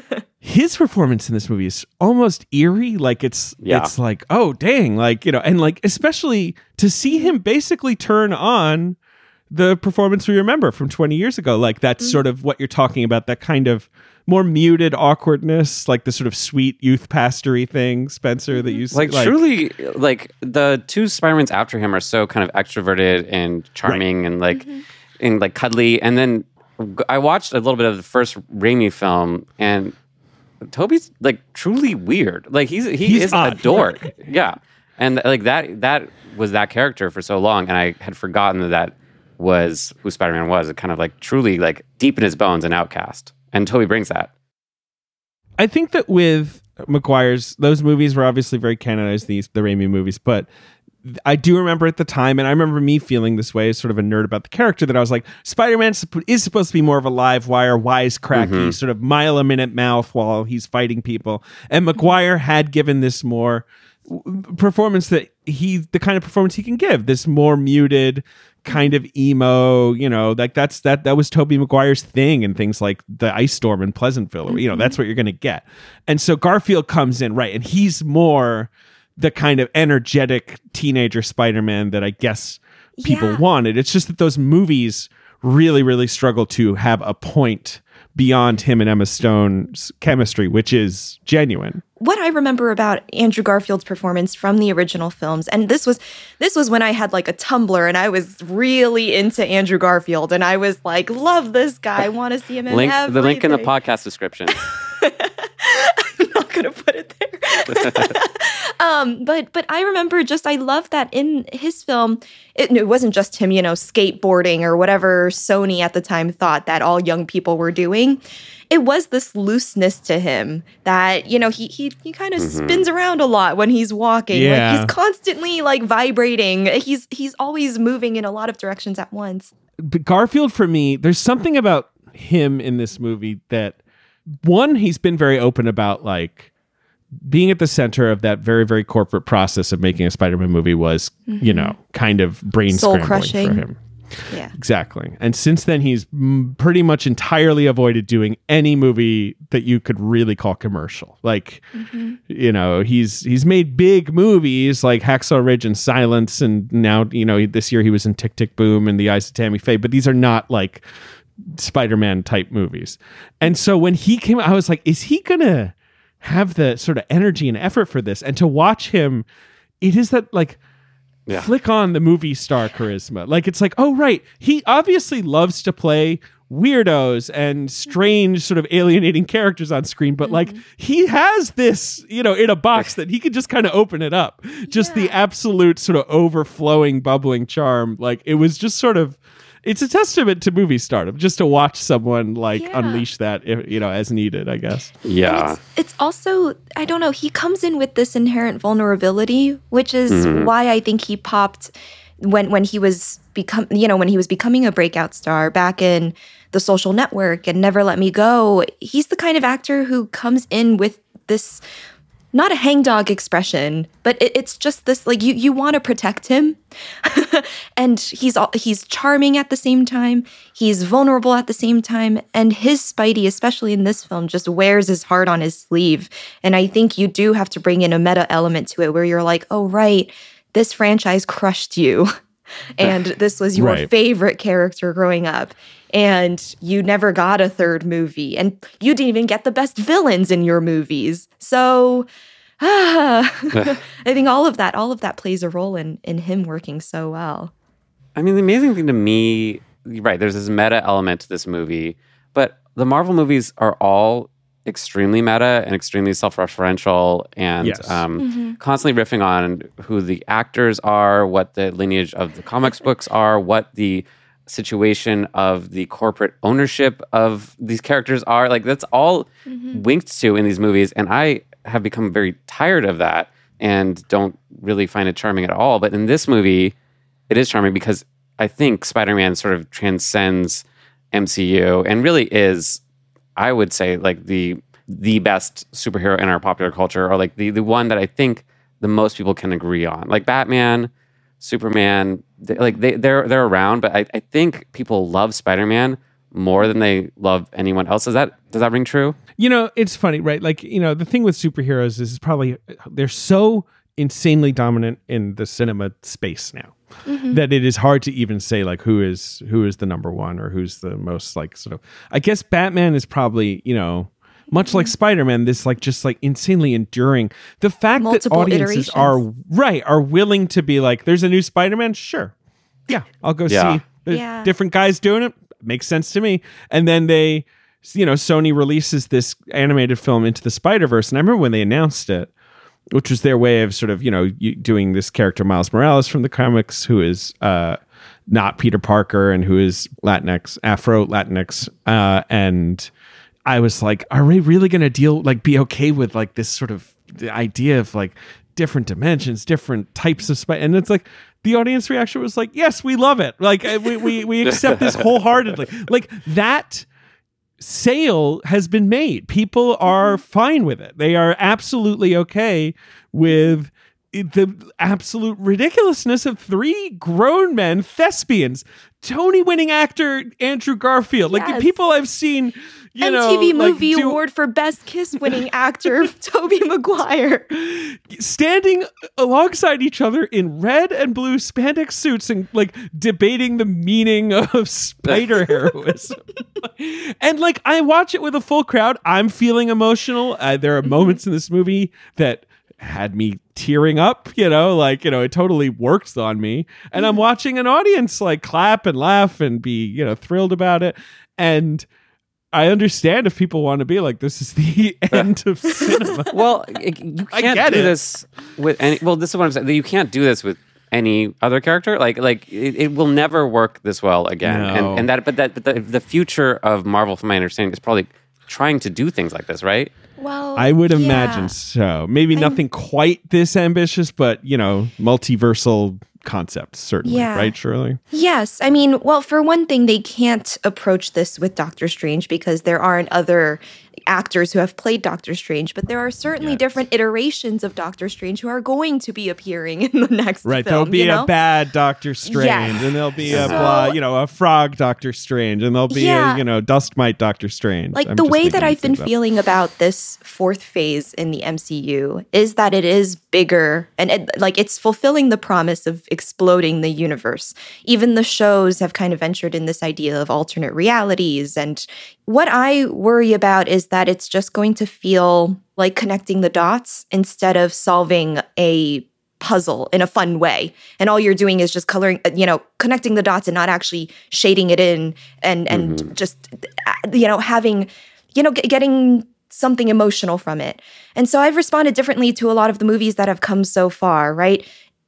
[SPEAKER 5] his performance in this movie is almost eerie. Like it's
[SPEAKER 6] Yeah.
[SPEAKER 5] it's like, oh dang, like, you know, and like especially to see him basically turn on the performance we remember from twenty years ago. Like that's
[SPEAKER 7] Mm-hmm.
[SPEAKER 5] sort of what you're talking about, that kind of more muted awkwardness, like the sort of sweet youth pastory thing, Spencer, that you see.
[SPEAKER 6] Like, truly, like the two Spider-Mans after him are so kind of extroverted and charming and like and like cuddly. And then I watched a little bit of the first Raimi film, and Toby's like truly weird. Like he's he
[SPEAKER 5] He's
[SPEAKER 6] is
[SPEAKER 5] odd.
[SPEAKER 6] a dork. Yeah, and like that that was that character for so long, and I had forgotten that that was who Spider-Man was. It kind of like truly like deep in his bones an outcast. And Toby brings that.
[SPEAKER 5] I think that with Maguire's, those movies were obviously very canonized, these the Raimi movies, but I do remember at the time, and I remember me feeling this way as sort of a nerd about the character, that I was like, Spider-Man is supposed to be more of a live wire, wisecracky,
[SPEAKER 6] Mm-hmm.
[SPEAKER 5] sort of mile a minute mouth while he's fighting people. And Maguire had given this more performance that he, the kind of performance he can give, this more muted kind of emo, you know, like that's that that was Tobey Maguire's thing, and things like the Ice Storm in Pleasantville, or, you know, that's what you're going to get. And so Garfield comes in, right, and he's more the kind of energetic teenager Spider-Man that I guess people
[SPEAKER 7] Yeah.
[SPEAKER 5] wanted. It's just that those movies really, really struggle to have a point beyond him and Emma Stone's chemistry, which is genuine.
[SPEAKER 7] What I remember about Andrew Garfield's performance from the original films, and this was this was when I had like a Tumblr and I was really into Andrew Garfield, and I was like, love this guy, want to see him in
[SPEAKER 6] Link
[SPEAKER 7] everything.
[SPEAKER 6] the link in the podcast description.
[SPEAKER 7] I'm not gonna put it there. um, but but I remember just I love that in his film, it, it wasn't just him, you know, skateboarding or whatever Sony at the time thought that all young people were doing. It was this looseness to him that, you know, he he he kind of
[SPEAKER 6] Mm-hmm.
[SPEAKER 7] spins around a lot when he's walking.
[SPEAKER 5] Yeah.
[SPEAKER 7] Like he's constantly like vibrating. He's he's always moving in a lot of directions at once.
[SPEAKER 5] But Garfield, for me, there's something about him in this movie that, one, he's been very open about, like, being at the center of that very, very corporate process of making a Spider-Man movie was, you know, kind of brain
[SPEAKER 7] Soul
[SPEAKER 5] scrambling
[SPEAKER 7] crushing.
[SPEAKER 5] for him.
[SPEAKER 7] Yeah.
[SPEAKER 5] Exactly. And since then, he's mm, pretty much entirely avoided doing any movie that you could really call commercial. Like, you know, he's he's made big movies like Hacksaw Ridge and Silence, and now, you know, this year he was in Tick, Tick, Boom and The Eyes of Tammy Faye, but these are not like Spider-Man type movies. And so when he came, I was like, is he gonna have the sort of energy and effort for this, and to watch him, it is that like
[SPEAKER 6] Yeah.
[SPEAKER 5] flick on the movie star charisma. Like it's like, oh right, he obviously loves to play weirdos and strange sort of alienating characters on screen, but like he has this, you know, in a box that he could just kind of open it up. Just the absolute sort of overflowing, bubbling charm. Like it was just sort of, it's a testament to movie stardom just to watch someone like
[SPEAKER 7] Yeah.
[SPEAKER 5] unleash that, if, you know, as needed, I guess.
[SPEAKER 6] Yeah.
[SPEAKER 7] It's, it's also, I don't know, he comes in with this inherent vulnerability, which is
[SPEAKER 6] Mhm.
[SPEAKER 7] why I think he popped when when he was become, you know, when he was becoming a breakout star back in The Social Network and Never Let Me Go. He's the kind of actor who comes in with this, not a hangdog expression, but it, it's just this, like, you you want to protect him. And he's all, he's charming at the same time. He's vulnerable at the same time. And his Spidey, especially in this film, just wears his heart on his sleeve. And I think you do have to bring in a meta element to it where you're like, oh, right, this franchise crushed you. And this was your
[SPEAKER 5] Right.
[SPEAKER 7] favorite character growing up. And you never got a third movie. And you didn't even get the best villains in your movies. So ah, I think all of that, all of that plays a role in in him working so well.
[SPEAKER 6] I mean, the amazing thing to me, right, there's this meta element to this movie, but the Marvel movies are all extremely meta and extremely self-referential and
[SPEAKER 5] Yes.
[SPEAKER 6] um, constantly riffing on who the actors are, what the lineage of the comics books are, what the situation of the corporate ownership of these characters are. Like, that's all winked to in these movies, and I have become very tired of that and don't really find it charming at all. But in this movie, it is charming because I think Spider-Man sort of transcends M C U and really is, I would say, like the the best superhero in our popular culture, or like the the one that I think the most people can agree on. Like Batman, Superman, they, like they they're they're around, but I, I think people love Spider-Man more than they love anyone else. Does that does that ring true?
[SPEAKER 5] You know, it's funny, right? Like, you know, the thing with superheroes is probably they're so insanely dominant in the cinema space now that it is hard to even say like who is who is the number one or who's the most like sort of. I guess Batman is probably, you know, much like Spider-Man, this like just like insanely enduring. The fact
[SPEAKER 7] Multiple
[SPEAKER 5] that audiences
[SPEAKER 7] iterations.
[SPEAKER 5] are right are willing to be like, there's a new Spider-Man, sure, yeah, I'll go
[SPEAKER 6] Yeah.
[SPEAKER 5] see. The
[SPEAKER 7] Yeah.
[SPEAKER 5] different guys doing it makes sense to me. And then they, you know, Sony releases this animated film Into the Spider-Verse, and I remember when they announced it, which was their way of sort of, you know, you- doing this character Miles Morales from the comics, who is uh, not Peter Parker and who is Latinx, Afro Latinx, uh, and I was like, are we really going to deal, like, be okay with like this sort of the idea of like different dimensions, different types of spider? And it's like the audience reaction was like, yes, we love it. Like uh, we we we accept this wholeheartedly. Like that sale has been made. People are fine with it. They are absolutely okay with the absolute ridiculousness of three grown men thespians. Tony-winning actor Andrew Garfield. Like the
[SPEAKER 7] Yes.
[SPEAKER 5] people I've seen, you
[SPEAKER 7] M
[SPEAKER 5] know,
[SPEAKER 7] T V
[SPEAKER 5] like,
[SPEAKER 7] Movie
[SPEAKER 5] do-
[SPEAKER 7] Award for Best Kiss winning actor Tobey Maguire.
[SPEAKER 5] standing alongside each other in red and blue spandex suits and like debating the meaning of spider heroism. And like I watch it with a full crowd. I'm feeling emotional. Uh, there are moments in this movie that had me tearing up, you know, like, you know, it totally works on me. And I'm watching an audience like clap and laugh and be, you know, thrilled about it. And I understand if people want to be like, this is the end of cinema.
[SPEAKER 6] Well, it, you
[SPEAKER 5] I
[SPEAKER 6] can't
[SPEAKER 5] get
[SPEAKER 6] do
[SPEAKER 5] it.
[SPEAKER 6] this with any. Well, this is what I'm saying. You can't do this with any other character. Like, like it, it will never work this well again.
[SPEAKER 5] No.
[SPEAKER 6] And and that, but that, but the, the future of Marvel, from my understanding, is probably trying to do things like this, right?
[SPEAKER 7] Well,
[SPEAKER 5] I would
[SPEAKER 7] yeah.
[SPEAKER 5] imagine so. Maybe nothing quite this ambitious, but, you know, multiversal concepts, certainly.
[SPEAKER 7] Yeah.
[SPEAKER 5] Right, Shirley?
[SPEAKER 7] Yes. I mean, well, for one thing, they can't approach this with Doctor Strange because there aren't other actors who have played Doctor Strange, but there are certainly
[SPEAKER 5] Yes.
[SPEAKER 7] different iterations of Doctor Strange who are going to be appearing in the next
[SPEAKER 5] Right.
[SPEAKER 7] film.
[SPEAKER 5] There'll be
[SPEAKER 7] you know?
[SPEAKER 5] a bad Doctor Strange,
[SPEAKER 7] Yes.
[SPEAKER 5] and there'll be a,
[SPEAKER 7] So-
[SPEAKER 5] blah, you know, a frog Doctor Strange, and there'll be
[SPEAKER 7] Yeah.
[SPEAKER 5] a, you know, dust mite Doctor Strange.
[SPEAKER 7] Like
[SPEAKER 5] I'm
[SPEAKER 7] the
[SPEAKER 5] just
[SPEAKER 7] way
[SPEAKER 5] making
[SPEAKER 7] that
[SPEAKER 5] these
[SPEAKER 7] I've been
[SPEAKER 5] things up.
[SPEAKER 7] feeling about this fourth phase in the M C U is that it is bigger and it, like it's fulfilling the promise of exploding the universe. Even the shows have kind of ventured in this idea of alternate realities. And what I worry about is that it's just going to feel like connecting the dots instead of solving a puzzle in a fun way. And all you're doing is just coloring, you know, connecting the dots and not actually shading it in and, and mm-hmm. just, you know, having, you know, g- getting something emotional from it. And so I've responded differently to a lot of the movies that have come so far, right?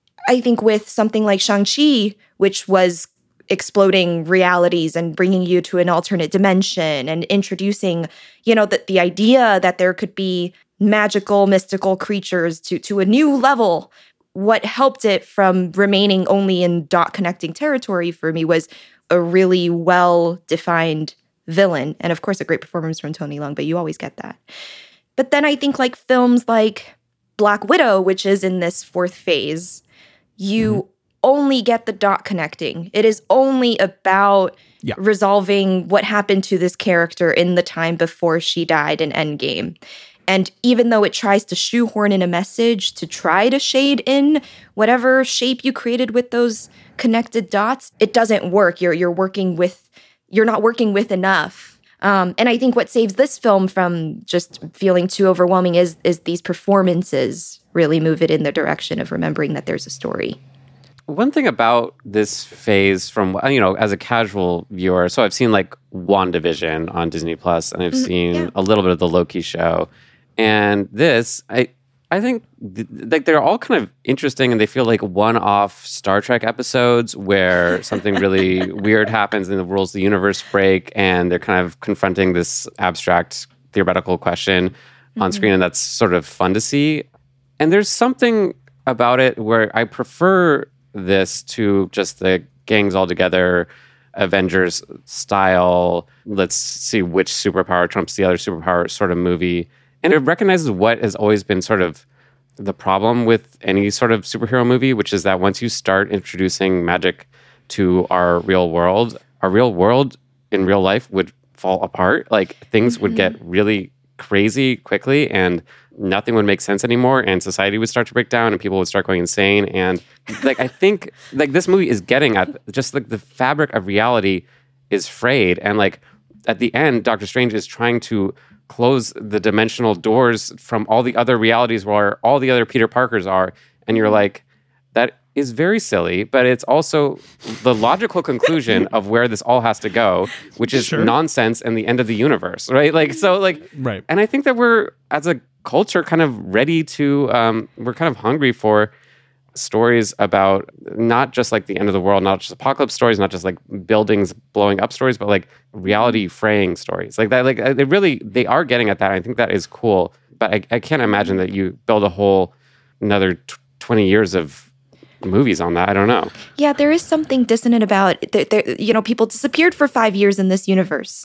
[SPEAKER 7] I think with something like Shang-Chi, which was exploding realities and bringing you to an alternate dimension and introducing, you know, the, the idea that there could be magical, mystical creatures to, to a new level. What helped it from remaining only in dot connecting territory for me was a really well-defined villain. And of course, a great performance from Tony Leung, but you always get that. But then I think like films like Black Widow, which is in this fourth phase, you mm-hmm. only get the dot connecting. It is only about yeah. resolving what happened to this character in the time before she died in Endgame. And even though it tries to shoehorn in a message to try to shade in whatever shape you created with those connected dots, it doesn't work. You're you're working with, you're not working with enough. Um, and I think what saves this film from just feeling too overwhelming is is these performances really move it in the direction of remembering that there's a story.
[SPEAKER 6] One thing about this phase from, you know, as a casual viewer, so I've seen like WandaVision on Disney Plus, and I've mm, seen yeah. a little bit of the Loki show. And this, I I think th- like they're all kind of interesting, and they feel like one-off Star Trek episodes where something really weird happens and the rules of the universe break, and they're kind of confronting this abstract theoretical question mm-hmm. on screen, and that's sort of fun to see. And there's something about it where I prefer this to just the gangs all together, Avengers style, let's see which superpower trumps the other superpower sort of movie. And it recognizes what has always been sort of the problem with any sort of superhero movie, which is that once you start introducing magic to our real world, our real world in real life would fall apart. Like things mm-hmm. would get really crazy quickly and nothing would make sense anymore, and society would start to break down and people would start going insane. And like I think like this movie is getting at just like the fabric of reality is frayed, and like at the end Doctor Strange is trying to close the dimensional doors from all the other realities where all the other Peter Parkers are. And you're like, that is very silly, but it's also the logical conclusion of where this all has to go, which is sure. nonsense and the end of the universe, right? Like, so like,
[SPEAKER 5] right.
[SPEAKER 6] And I think that we're, as a culture, kind of ready to, um, we're kind of hungry for stories about not just like the end of the world, not just apocalypse stories, not just like buildings blowing up stories, but like reality fraying stories like that. Like they really, they are getting at that. I think that is cool, but I, I can't imagine that you build a whole another t- twenty years of movies on that. I don't know.
[SPEAKER 7] Yeah, there is something dissonant about, there, there, you know, people disappeared for five years in this universe.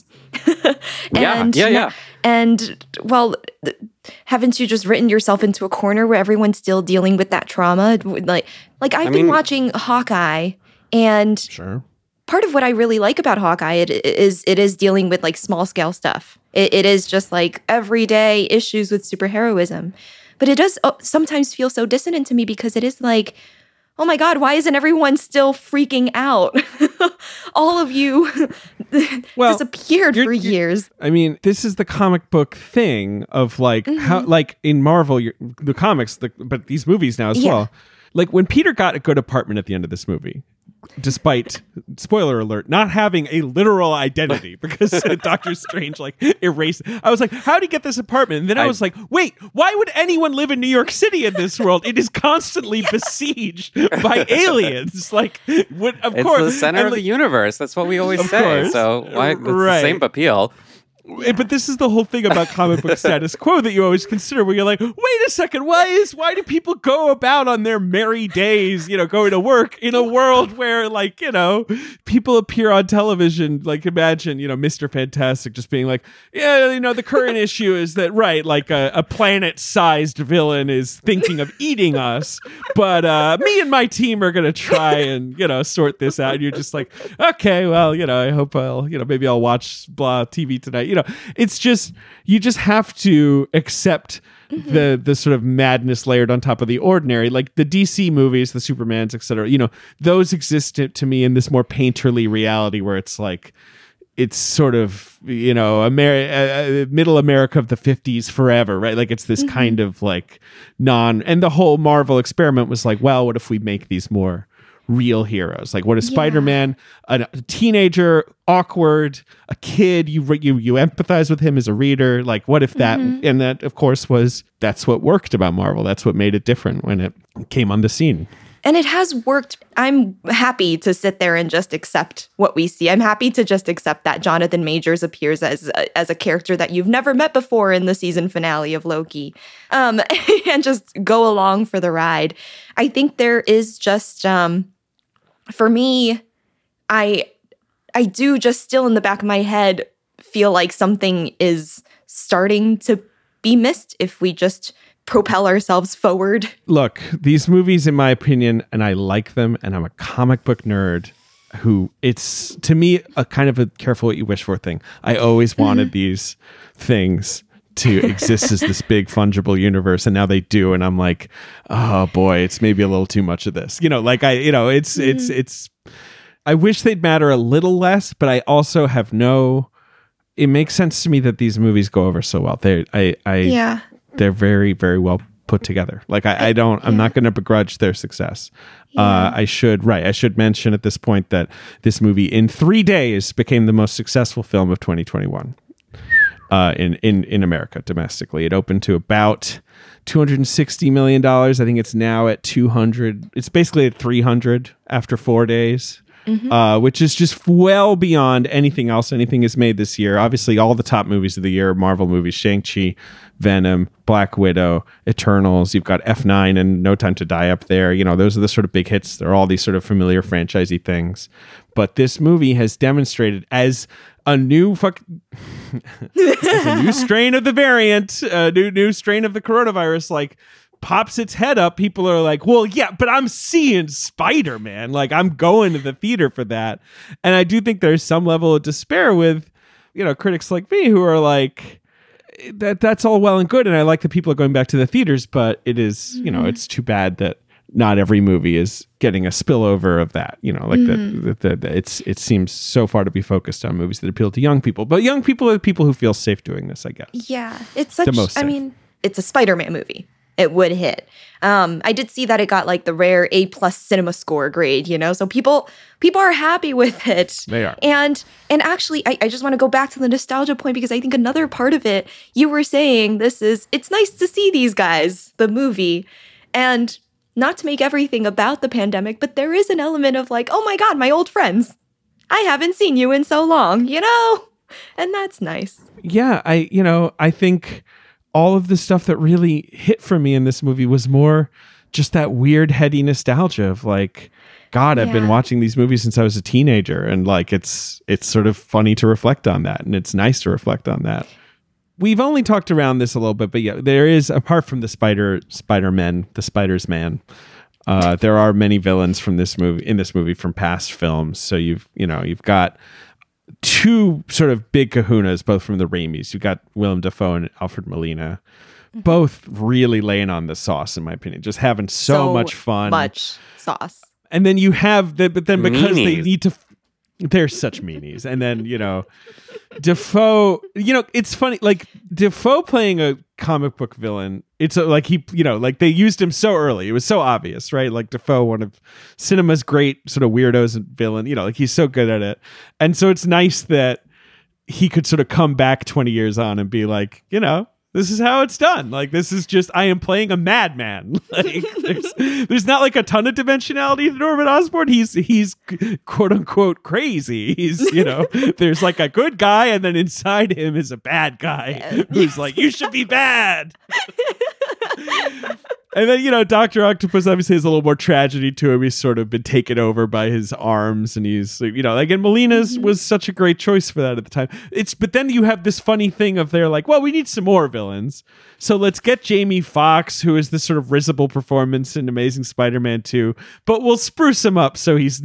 [SPEAKER 6] and, yeah, yeah, yeah.
[SPEAKER 7] And, well, th- haven't you just written yourself into a corner where everyone's still dealing with that trauma? Like, like I've I been mean, watching Hawkeye, and
[SPEAKER 5] sure.
[SPEAKER 7] part of what I really like about Hawkeye it, it is it is dealing with like small scale stuff. It, it is just like everyday issues with superheroism. But it does sometimes feel so dissonant to me because it is like, oh my God, why isn't everyone still freaking out? All of you well, disappeared for years.
[SPEAKER 5] I mean, this is the comic book thing of like, mm-hmm. how, like in Marvel, you're, the comics, the, but these movies now as yeah. well. Like when Peter got a good apartment at the end of this movie, despite, spoiler alert, not having a literal identity because Doctor Strange like erased. I was like, how did he get this apartment? And then I, I was like, wait, why would anyone live in New York City in this world? It is constantly besieged by aliens. Like, what, of
[SPEAKER 6] it's
[SPEAKER 5] course.
[SPEAKER 6] It's the center
[SPEAKER 5] and,
[SPEAKER 6] of
[SPEAKER 5] like,
[SPEAKER 6] the universe. That's what we always
[SPEAKER 5] of
[SPEAKER 6] say.
[SPEAKER 5] Course.
[SPEAKER 6] So why, it's
[SPEAKER 5] right.
[SPEAKER 6] the same appeal.
[SPEAKER 5] But this is the whole thing about comic book status quo that you always consider, where you're like, wait a second, why is why do people go about on their merry days, you know, going to work in a world where, like, you know, people appear on television, like imagine, you know, Mister Fantastic just being like, yeah, you know, the current issue is that, right, like a, a planet-sized villain is thinking of eating us, but uh, me and my team are going to try and, you know, sort this out. And you're just like, okay, well, you know, I hope I'll, you know, maybe I'll watch blah T V tonight. You know, it's just, you just have to accept mm-hmm. the the sort of madness layered on top of the ordinary. Like the D C movies, the Supermans, et cetera, you know, those exist to, to me in this more painterly reality where it's like, it's sort of, you know, Amer- uh, middle America of the fifties forever, right? Like it's this mm-hmm. kind of like non, and the whole Marvel experiment was like, well, what if we make these more real heroes? Like what is yeah. Spider-Man, a, a teenager, awkward, a kid, you, you, you empathize with him as a reader. Like what if that, mm-hmm. and that of course was, that's what worked about Marvel. That's what made it different when it came on the scene.
[SPEAKER 7] And it has worked. I'm happy to sit there and just accept what we see. I'm happy to just accept that Jonathan Majors appears as a, as a character that you've never met before in the season finale of Loki, um, and just go along for the ride. I think there is just, um, for me, I I do just still in the back of my head feel like something is starting to be missed if we just propel ourselves forward.
[SPEAKER 5] Look, these movies, in my opinion, and I like them, and I'm a comic book nerd who, it's, to me, a kind of a careful what you wish for thing. I always wanted mm-hmm. these things to exist as this big fungible universe, and now they do, and I'm like, oh boy, it's maybe a little too much of this. You know, like I, you know, it's, mm-hmm. it's, it's, I wish they'd matter a little less, but I also have no, it makes sense to me that these movies go over so well. They, I, I,
[SPEAKER 7] yeah.
[SPEAKER 5] they're very, very well put together. Like I, I don't, I'm yeah. not going to begrudge their success. Yeah. Uh, I should, right. I should mention at this point that this movie in three days became the most successful film of twenty twenty-one uh, in, in, in America domestically. It opened to about two hundred sixty million dollars. I think it's now at two hundred. It's basically at three hundred after four days. Mm-hmm. Uh, which is just well beyond anything else anything is made this year. Obviously, all the top movies of the year are Marvel movies: Shang-Chi, Venom, Black Widow, Eternals. You've got F nine and No Time to Die up there. You know, those are the sort of big hits. They're all these sort of familiar franchisey things. But this movie has demonstrated as a new fuck, as a new strain of the variant, a new new strain of the coronavirus, like, pops its head up, people are like, well, yeah, but I'm seeing Spider-Man. Like, I'm going to the theater for that. And I do think there's some level of despair with, you know, critics like me who are like, that that's all well and good. And I like that people are going back to the theaters, but it is, you know, it's too bad that not every movie is getting a spillover of that, you know, like mm-hmm. that, that, that it's, it seems so far to be focused on movies that appeal to young people, but young people are the people who feel safe doing this, I guess.
[SPEAKER 7] Yeah. It's such, I mean, it's a Spider-Man movie. It would hit. Um, I did see that it got like the rare A plus cinema score grade, you know, so people people are happy with it.
[SPEAKER 5] They are.
[SPEAKER 7] And and actually, I, I just want to go back to the nostalgia point because I think another part of it, you were saying this is, it's nice to see these guys, the movie, and not to make everything about the pandemic, but there is an element of like, oh my God, my old friends. I haven't seen you in so long, you know, and that's nice.
[SPEAKER 5] Yeah, I, you know, I think all of the stuff that really hit for me in this movie was more just that weird heady nostalgia of like, God, I've yeah. been watching these movies since I was a teenager. And like, it's, it's sort of funny to reflect on that. And it's nice to reflect on that. We've only talked around this a little bit, but yeah, there is, apart from the spider, Spider-Man, the Spider's Man, uh, there are many villains from this movie, in this movie from past films. So you've, you know, you've got two sort of big kahunas, both from the Raimis. You've got Willem Dafoe and Alfred Molina, mm-hmm. both really laying on the sauce, in my opinion, just having so, so much fun.
[SPEAKER 7] much sauce.
[SPEAKER 5] And then you have, the, but then because
[SPEAKER 6] Meanies.
[SPEAKER 5] they need to, they're such meanies. And then, you know, Dafoe, you know, it's funny, like Dafoe playing a comic book villain, it's a, like he, you know, like they used him so early. It was so obvious, right? Like Dafoe, one of cinema's great sort of weirdos and villain, you know, like he's so good at it. And so it's nice that he could sort of come back twenty years on and be like, you know, this is how it's done. Like, this is just, I am playing a madman. Like, there's, there's not like a ton of dimensionality to Norman Osborn. He's, he's quote unquote crazy. He's, you know, there's like a good guy, and then inside him is a bad guy yeah. who's like, you should be bad. And then, you know, Doctor Octopus obviously has a little more tragedy to him. He's sort of been taken over by his arms, and he's, you know, like, and Molina's mm-hmm. was such a great choice for that at the time. It's, but then you have this funny thing of they're like, well, we need some more villains. So let's get Jamie Foxx, who is this sort of risible performance in Amazing Spider-Man two, but we'll spruce him up so he's not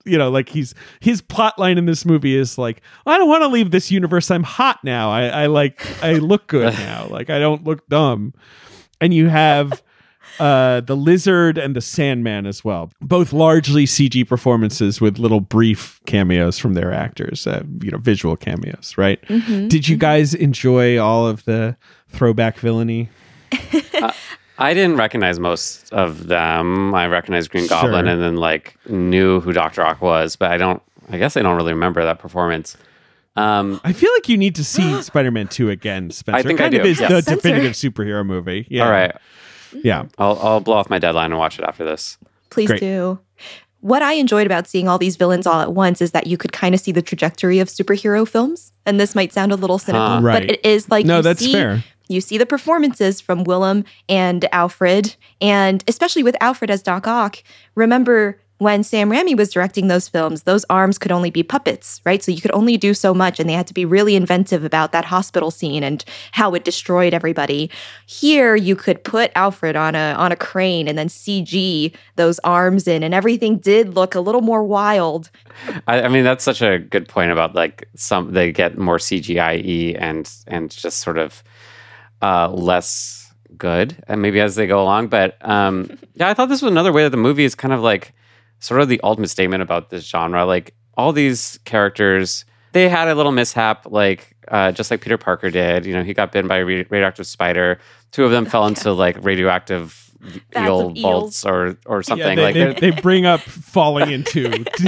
[SPEAKER 5] you know, like he's his plot line in this movie is like, I don't want to leave this universe. I'm hot now. I, I like I look good now. Like I don't look dumb. And you have uh, the Lizard and the Sandman as well, both largely C G performances with little brief cameos from their actors, uh, you know, visual cameos, right? Mm-hmm, Did you mm-hmm. guys enjoy all of the throwback villainy?
[SPEAKER 6] uh, I didn't recognize most of them. I recognized Green Goblin
[SPEAKER 5] Sure.
[SPEAKER 6] and then like knew who Doctor Ock was, but I don't. I guess I don't really remember that performance. Um,
[SPEAKER 5] I feel like you need to see Spider-Man two again, Spencer.
[SPEAKER 6] I think
[SPEAKER 5] it kind
[SPEAKER 6] I
[SPEAKER 5] of
[SPEAKER 6] do,
[SPEAKER 5] is
[SPEAKER 6] yeah.
[SPEAKER 5] the
[SPEAKER 7] Spencer.
[SPEAKER 5] definitive superhero movie. Yeah.
[SPEAKER 6] All right,
[SPEAKER 5] Yeah.
[SPEAKER 6] I'll I'll blow off my deadline and watch it after this.
[SPEAKER 7] Please
[SPEAKER 5] Great.
[SPEAKER 7] do. What I enjoyed about seeing all these villains all at once is that you could kind of see the trajectory of superhero films. And this might sound a little cynical,
[SPEAKER 6] Huh.
[SPEAKER 5] Right.
[SPEAKER 7] but it is like
[SPEAKER 5] No,
[SPEAKER 7] you
[SPEAKER 5] that's
[SPEAKER 7] see,
[SPEAKER 5] fair.
[SPEAKER 7] You see the performances from Willem and Alfred, and especially with Alfred as Doc Ock. Remember when Sam Raimi was directing those films, those arms could only be puppets, right? So you could only do so much, and they had to be really inventive about that hospital scene and how it destroyed everybody. Here, you could put Alfred on a on a crane and then C G those arms in, and everything did look a little more wild.
[SPEAKER 6] I, I mean, that's such a good point about like some they get more C G I-y and and just sort of uh, less good, and maybe as they go along. But um, yeah, I thought this was another way that the movie is kind of like sort of the ultimate statement about this genre. Like all these characters, they had a little mishap, like uh, just like Peter Parker did. You know, he got bitten by a ra- radioactive spider. Two of them fell into like radioactive
[SPEAKER 7] Bags
[SPEAKER 6] eel
[SPEAKER 7] of eels.
[SPEAKER 6] bolts or or something.
[SPEAKER 5] Yeah,
[SPEAKER 6] like
[SPEAKER 5] they,
[SPEAKER 6] they're-
[SPEAKER 5] they, they bring up falling into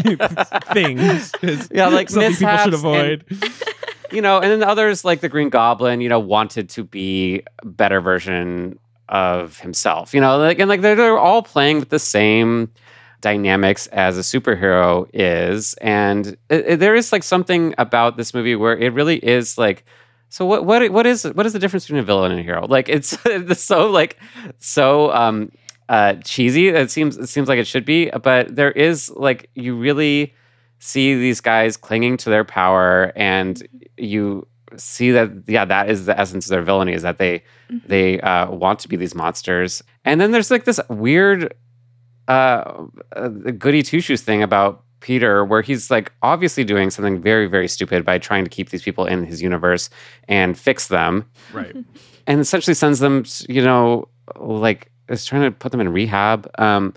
[SPEAKER 5] things. as
[SPEAKER 6] Yeah, like
[SPEAKER 5] something people
[SPEAKER 6] mishaps
[SPEAKER 5] should avoid.
[SPEAKER 6] you know, and then the others like the Green Goblin, you know, wanted to be a better version of himself. You know, like and like they're, they're all playing with the same dynamics as a superhero is, and it, it, there is like something about this movie where it really is like. So what what what is what is the difference between a villain and a hero? Like it's, it's so like so um uh cheesy. It seems it seems like it should be, but there is like you really see these guys clinging to their power, and you see that yeah that is the essence of their villainy, is that they mm-hmm. they uh, want to be these monsters. And then there's like this weird uh, uh goody two shoes thing about Peter, where he's like obviously doing something very, very stupid by trying to keep these people in his universe and fix them.
[SPEAKER 5] Right.
[SPEAKER 6] And essentially sends them, you know, like is trying to put them in rehab. Um,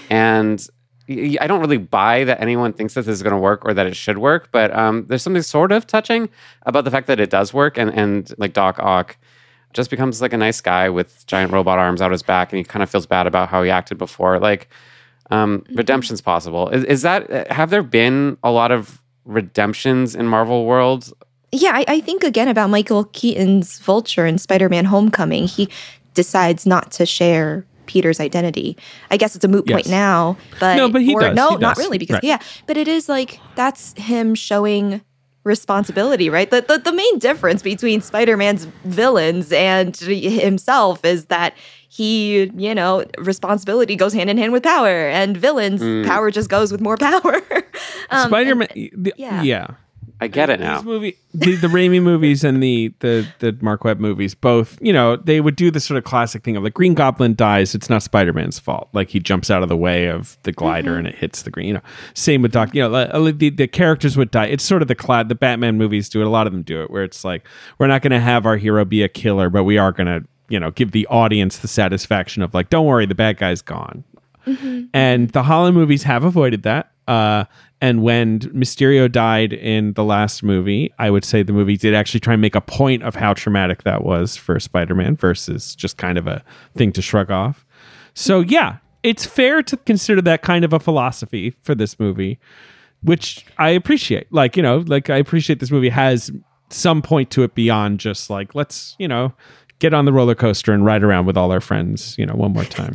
[SPEAKER 6] and I don't really buy that anyone thinks that this is going to work or that it should work, but um, there's something sort of touching about the fact that it does work. And, and like Doc Ock just becomes like a nice guy with giant robot arms out his back, and he kind of feels bad about how he acted before. Like, Um, redemption's possible. Is, is that, have there been a lot of redemptions in Marvel world?
[SPEAKER 7] Yeah, I, I think again about Michael Keaton's Vulture in Spider-Man Homecoming. He decides not to share Peter's identity. I guess it's a moot point
[SPEAKER 5] Yes.
[SPEAKER 7] now, but
[SPEAKER 5] No, but he
[SPEAKER 7] or,
[SPEAKER 5] does,
[SPEAKER 7] no,
[SPEAKER 5] he
[SPEAKER 7] not
[SPEAKER 5] does.
[SPEAKER 7] really, because
[SPEAKER 5] Right.
[SPEAKER 7] yeah, but it is like that's him showing responsibility, right? The, the the main difference between Spider-Man's villains and himself is that he, you know, responsibility goes hand in hand with power, and villains
[SPEAKER 6] Mm.
[SPEAKER 7] power just goes with more power. um,
[SPEAKER 5] Spider-Man.
[SPEAKER 7] and-
[SPEAKER 5] the-
[SPEAKER 7] yeah.
[SPEAKER 5] yeah.
[SPEAKER 6] I get it now.
[SPEAKER 5] These movie, the, the Raimi movies and the, the the Mark Webb movies, both, you know, they would do this sort of classic thing of like Green Goblin dies, it's not Spider-Man's fault. Like he jumps out of the way of the glider
[SPEAKER 7] Mm-hmm.
[SPEAKER 5] and it hits the green. You know, same with Doc. You know, like, the the characters would die. It's sort of the cla- the Batman movies do it. A lot of them do it, where it's like we're not going to have our hero be a killer, but we are going to, you know, give the audience the satisfaction of like, don't worry, the bad guy's gone. Mm-hmm. And the Holland movies have avoided that. Uh, and when Mysterio died in the last movie, I would say the movie did actually try and make a point of how traumatic that was for Spider-Man versus just kind of a thing to shrug off. So yeah, it's fair to consider that kind of a philosophy for this movie, which I appreciate. Like, you know, like I appreciate this movie has some point to it beyond just like, let's, you know, get on the roller coaster and ride around with all our friends, you know, one more time.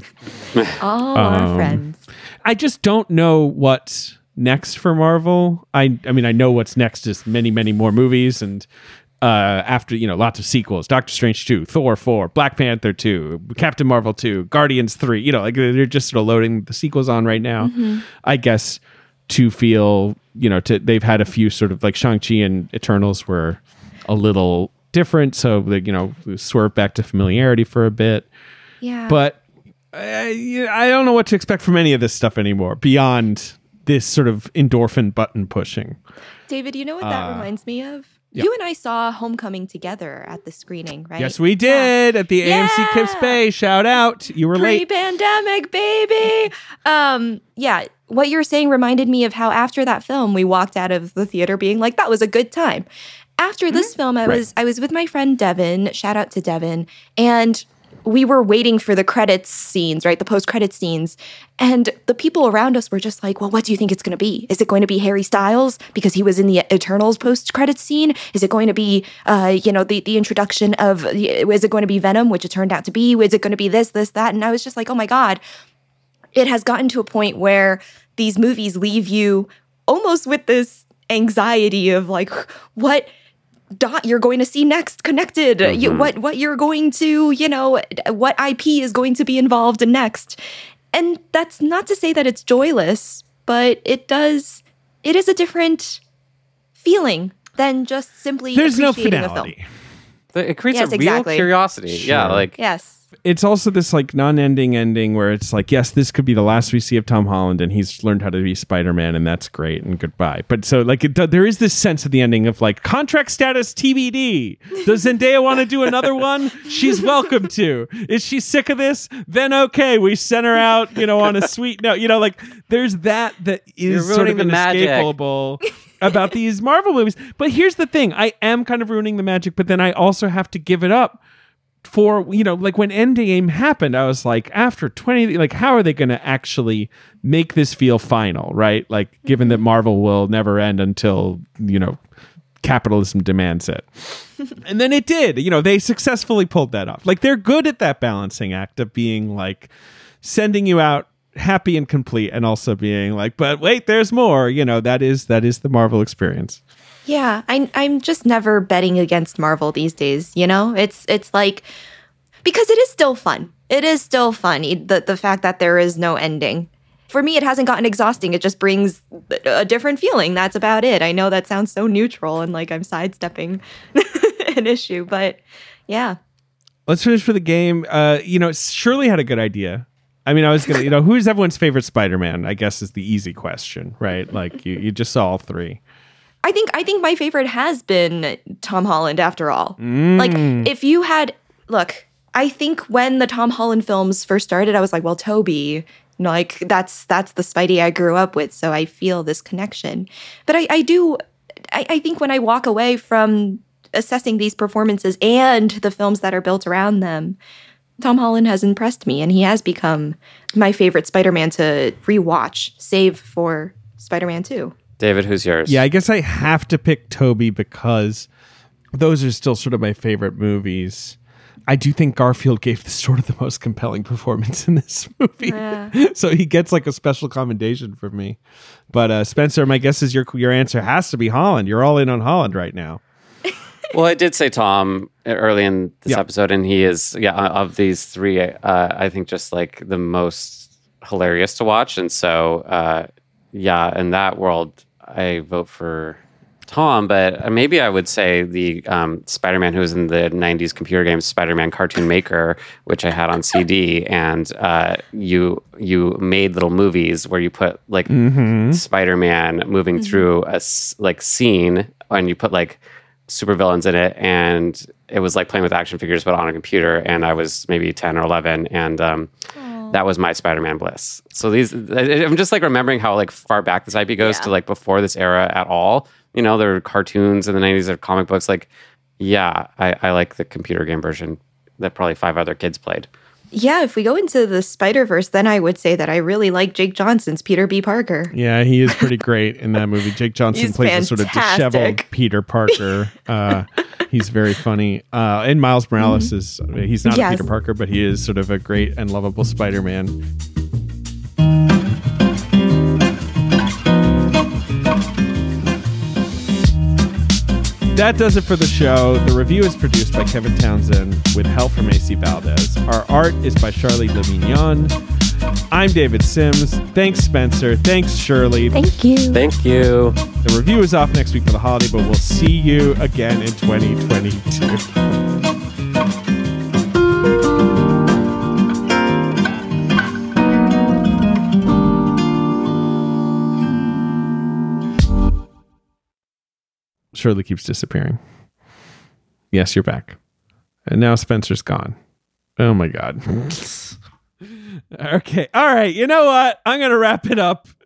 [SPEAKER 7] all
[SPEAKER 5] Um,
[SPEAKER 7] our friends.
[SPEAKER 5] I just don't know what's next for Marvel. I I mean, I know what's next is many, many more movies, and uh, after, you know, lots of sequels. Doctor Strange two, Thor four, Black Panther two, Captain Marvel two, Guardians three. You know, like they're just sort of loading the sequels on right now. Mm-hmm. I guess to feel, you know, to they've had a few sort of like Shang-Chi and Eternals were a little different, so they, you know, swerve back to familiarity for a bit.
[SPEAKER 7] Yeah.
[SPEAKER 5] But I, I don't know what to expect from any of this stuff anymore beyond this sort of endorphin button pushing.
[SPEAKER 7] David, you know what that
[SPEAKER 5] Uh,
[SPEAKER 7] reminds me of?
[SPEAKER 5] yeah.
[SPEAKER 7] You and I saw Homecoming together at the screening, right?
[SPEAKER 5] Yes, we did at the A M C
[SPEAKER 7] Yeah.
[SPEAKER 5] Kips Bay. Shout out. You were late.
[SPEAKER 7] Pre-pandemic, baby. Um, yeah, what you're saying reminded me of how after that film we walked out of the theater being like, that was a good time. After this film, I
[SPEAKER 5] Right.
[SPEAKER 7] was I was with my friend Devin. Shout out to Devin, and we were waiting for the credits scenes, right? The post-credits scenes. And the people around us were just like, well, what do you think it's going to be? Is it going to be Harry Styles because he was in the Eternals post-credits scene? Is it going to be, uh, you know, the, the introduction of, is it going to be Venom, which it turned out to be? Is it going to be this, this, that? And I was just like, oh my God. It has gotten to a point where these movies leave you almost with this anxiety of like, what dot you're going to see next connected,
[SPEAKER 6] Mm-hmm.
[SPEAKER 7] you, what what you're going to, you know, what I P is going to be involved in next. And that's not to say that it's joyless, but it does, it is a different feeling than just simply
[SPEAKER 5] There's no
[SPEAKER 7] appreciating the
[SPEAKER 5] finality.
[SPEAKER 6] It creates
[SPEAKER 7] Yes,
[SPEAKER 6] a real
[SPEAKER 7] exactly.
[SPEAKER 6] curiosity. Yeah,
[SPEAKER 5] Sure.
[SPEAKER 6] like
[SPEAKER 7] film. Yes.
[SPEAKER 5] It's also this like non-ending ending where it's like, yes, this could be the last we see of Tom Holland, and he's learned how to be Spider-Man, and that's great, and goodbye. But so like it, there is this sense of the ending of like contract status T B D. Does Zendaya want to do another one? She's welcome to. Is she sick of this? Then okay, we send her out, you know, on a sweet note. You know, like there's that that
[SPEAKER 6] You're
[SPEAKER 5] is sort of
[SPEAKER 6] ruining the magic.
[SPEAKER 5] inescapable about these Marvel movies. But here's the thing: I am kind of ruining the magic, but then I also have to give it up. For, you know, like when Endgame happened, I was like, after twenty, like, how are they going to actually make this feel final, right? Like, given that Marvel will never end until, you know, capitalism demands it. And then it did. You know, they successfully pulled that off. Like, they're good at that balancing act of being like, sending you out happy and complete, and also being like, but wait, there's more. You know, that is that is the Marvel experience.
[SPEAKER 7] Yeah, I, I'm just never betting against Marvel these days. You know, it's it's like because it is still fun. It is still fun. e- The the fact that there is no ending. For me, it hasn't gotten exhausting. It just brings a different feeling. That's about it. I know that sounds so neutral and like I'm sidestepping an issue, but yeah.
[SPEAKER 5] Let's finish for the game. Uh, you know, Shirley had a good idea. I mean, I was gonna, you know, who's everyone's favorite Spider-Man? I guess is the easy question, right? Like you, you just saw all three.
[SPEAKER 7] I think I think my favorite has been Tom Holland after all.
[SPEAKER 5] Mm.
[SPEAKER 7] Like if you had look, I think when the Tom Holland films first started, I was like, well, Toby, like that's that's the Spidey I grew up with, so I feel this connection. But I, I do I, I think when I walk away from assessing these performances and the films that are built around them, Tom Holland has impressed me, and he has become my favorite Spider-Man to rewatch, save for Spider-Man two.
[SPEAKER 6] David, who's yours?
[SPEAKER 5] Yeah, I guess I have to pick Toby because those are still sort of my favorite movies. I do think Garfield gave the sort of the most compelling performance in this movie.
[SPEAKER 7] Yeah.
[SPEAKER 5] So he gets like a special commendation from me. But uh, Spencer, my guess is your your answer has to be Holland. You're all in on Holland right now.
[SPEAKER 6] Well, I did say Tom early in this
[SPEAKER 5] Yeah.
[SPEAKER 6] episode, and he is, yeah, of these three, uh, I think just like the most hilarious to watch. And so, uh, yeah, in that world, I vote for Tom, but maybe I would say the um, Spider-Man who was in the nineties computer game Spider-Man Cartoon Maker, which I had on C D, and uh, you you made little movies where you put like
[SPEAKER 5] Mm-hmm.
[SPEAKER 6] Spider-Man moving through a s- like scene, and you put like supervillains in it, and it was like playing with action figures but on a computer, and I was maybe ten or eleven, and um, that was my Spider-Man bliss. So these, I- I'm just like remembering how like far back this I P goes
[SPEAKER 7] Yeah.
[SPEAKER 6] to like before this era at all. You know, there were cartoons in the nineties, there were comic books. Like, yeah, I, I like the computer game version that probably five other kids played.
[SPEAKER 7] Yeah, if we go into the Spider-Verse, then I would say that I really like Jake Johnson's Peter B. Parker.
[SPEAKER 5] Yeah, he is pretty great in that movie. Jake Johnson
[SPEAKER 7] He's
[SPEAKER 5] plays a sort of disheveled
[SPEAKER 7] fantastic.
[SPEAKER 5] Peter Parker. Uh, he's very funny. Uh, and Miles Morales is, he's not
[SPEAKER 7] Yes.
[SPEAKER 5] a Peter Parker, but he is sort of a great and lovable Spider-Man. That does it for the show. The review is produced by Kevin Townsend with help from A C Valdez. Our art is by Charlie Lemignon. I'm David Sims. Thanks, Spencer. Thanks, Shirley.
[SPEAKER 7] Thank you.
[SPEAKER 6] Thank you.
[SPEAKER 5] The review is off next week for the holiday, but we'll see you again in twenty twenty-two. Shirley keeps disappearing. Yes, you're back. And now Spencer's gone. Oh my God. Okay. All right. You know what? I'm going to wrap it up.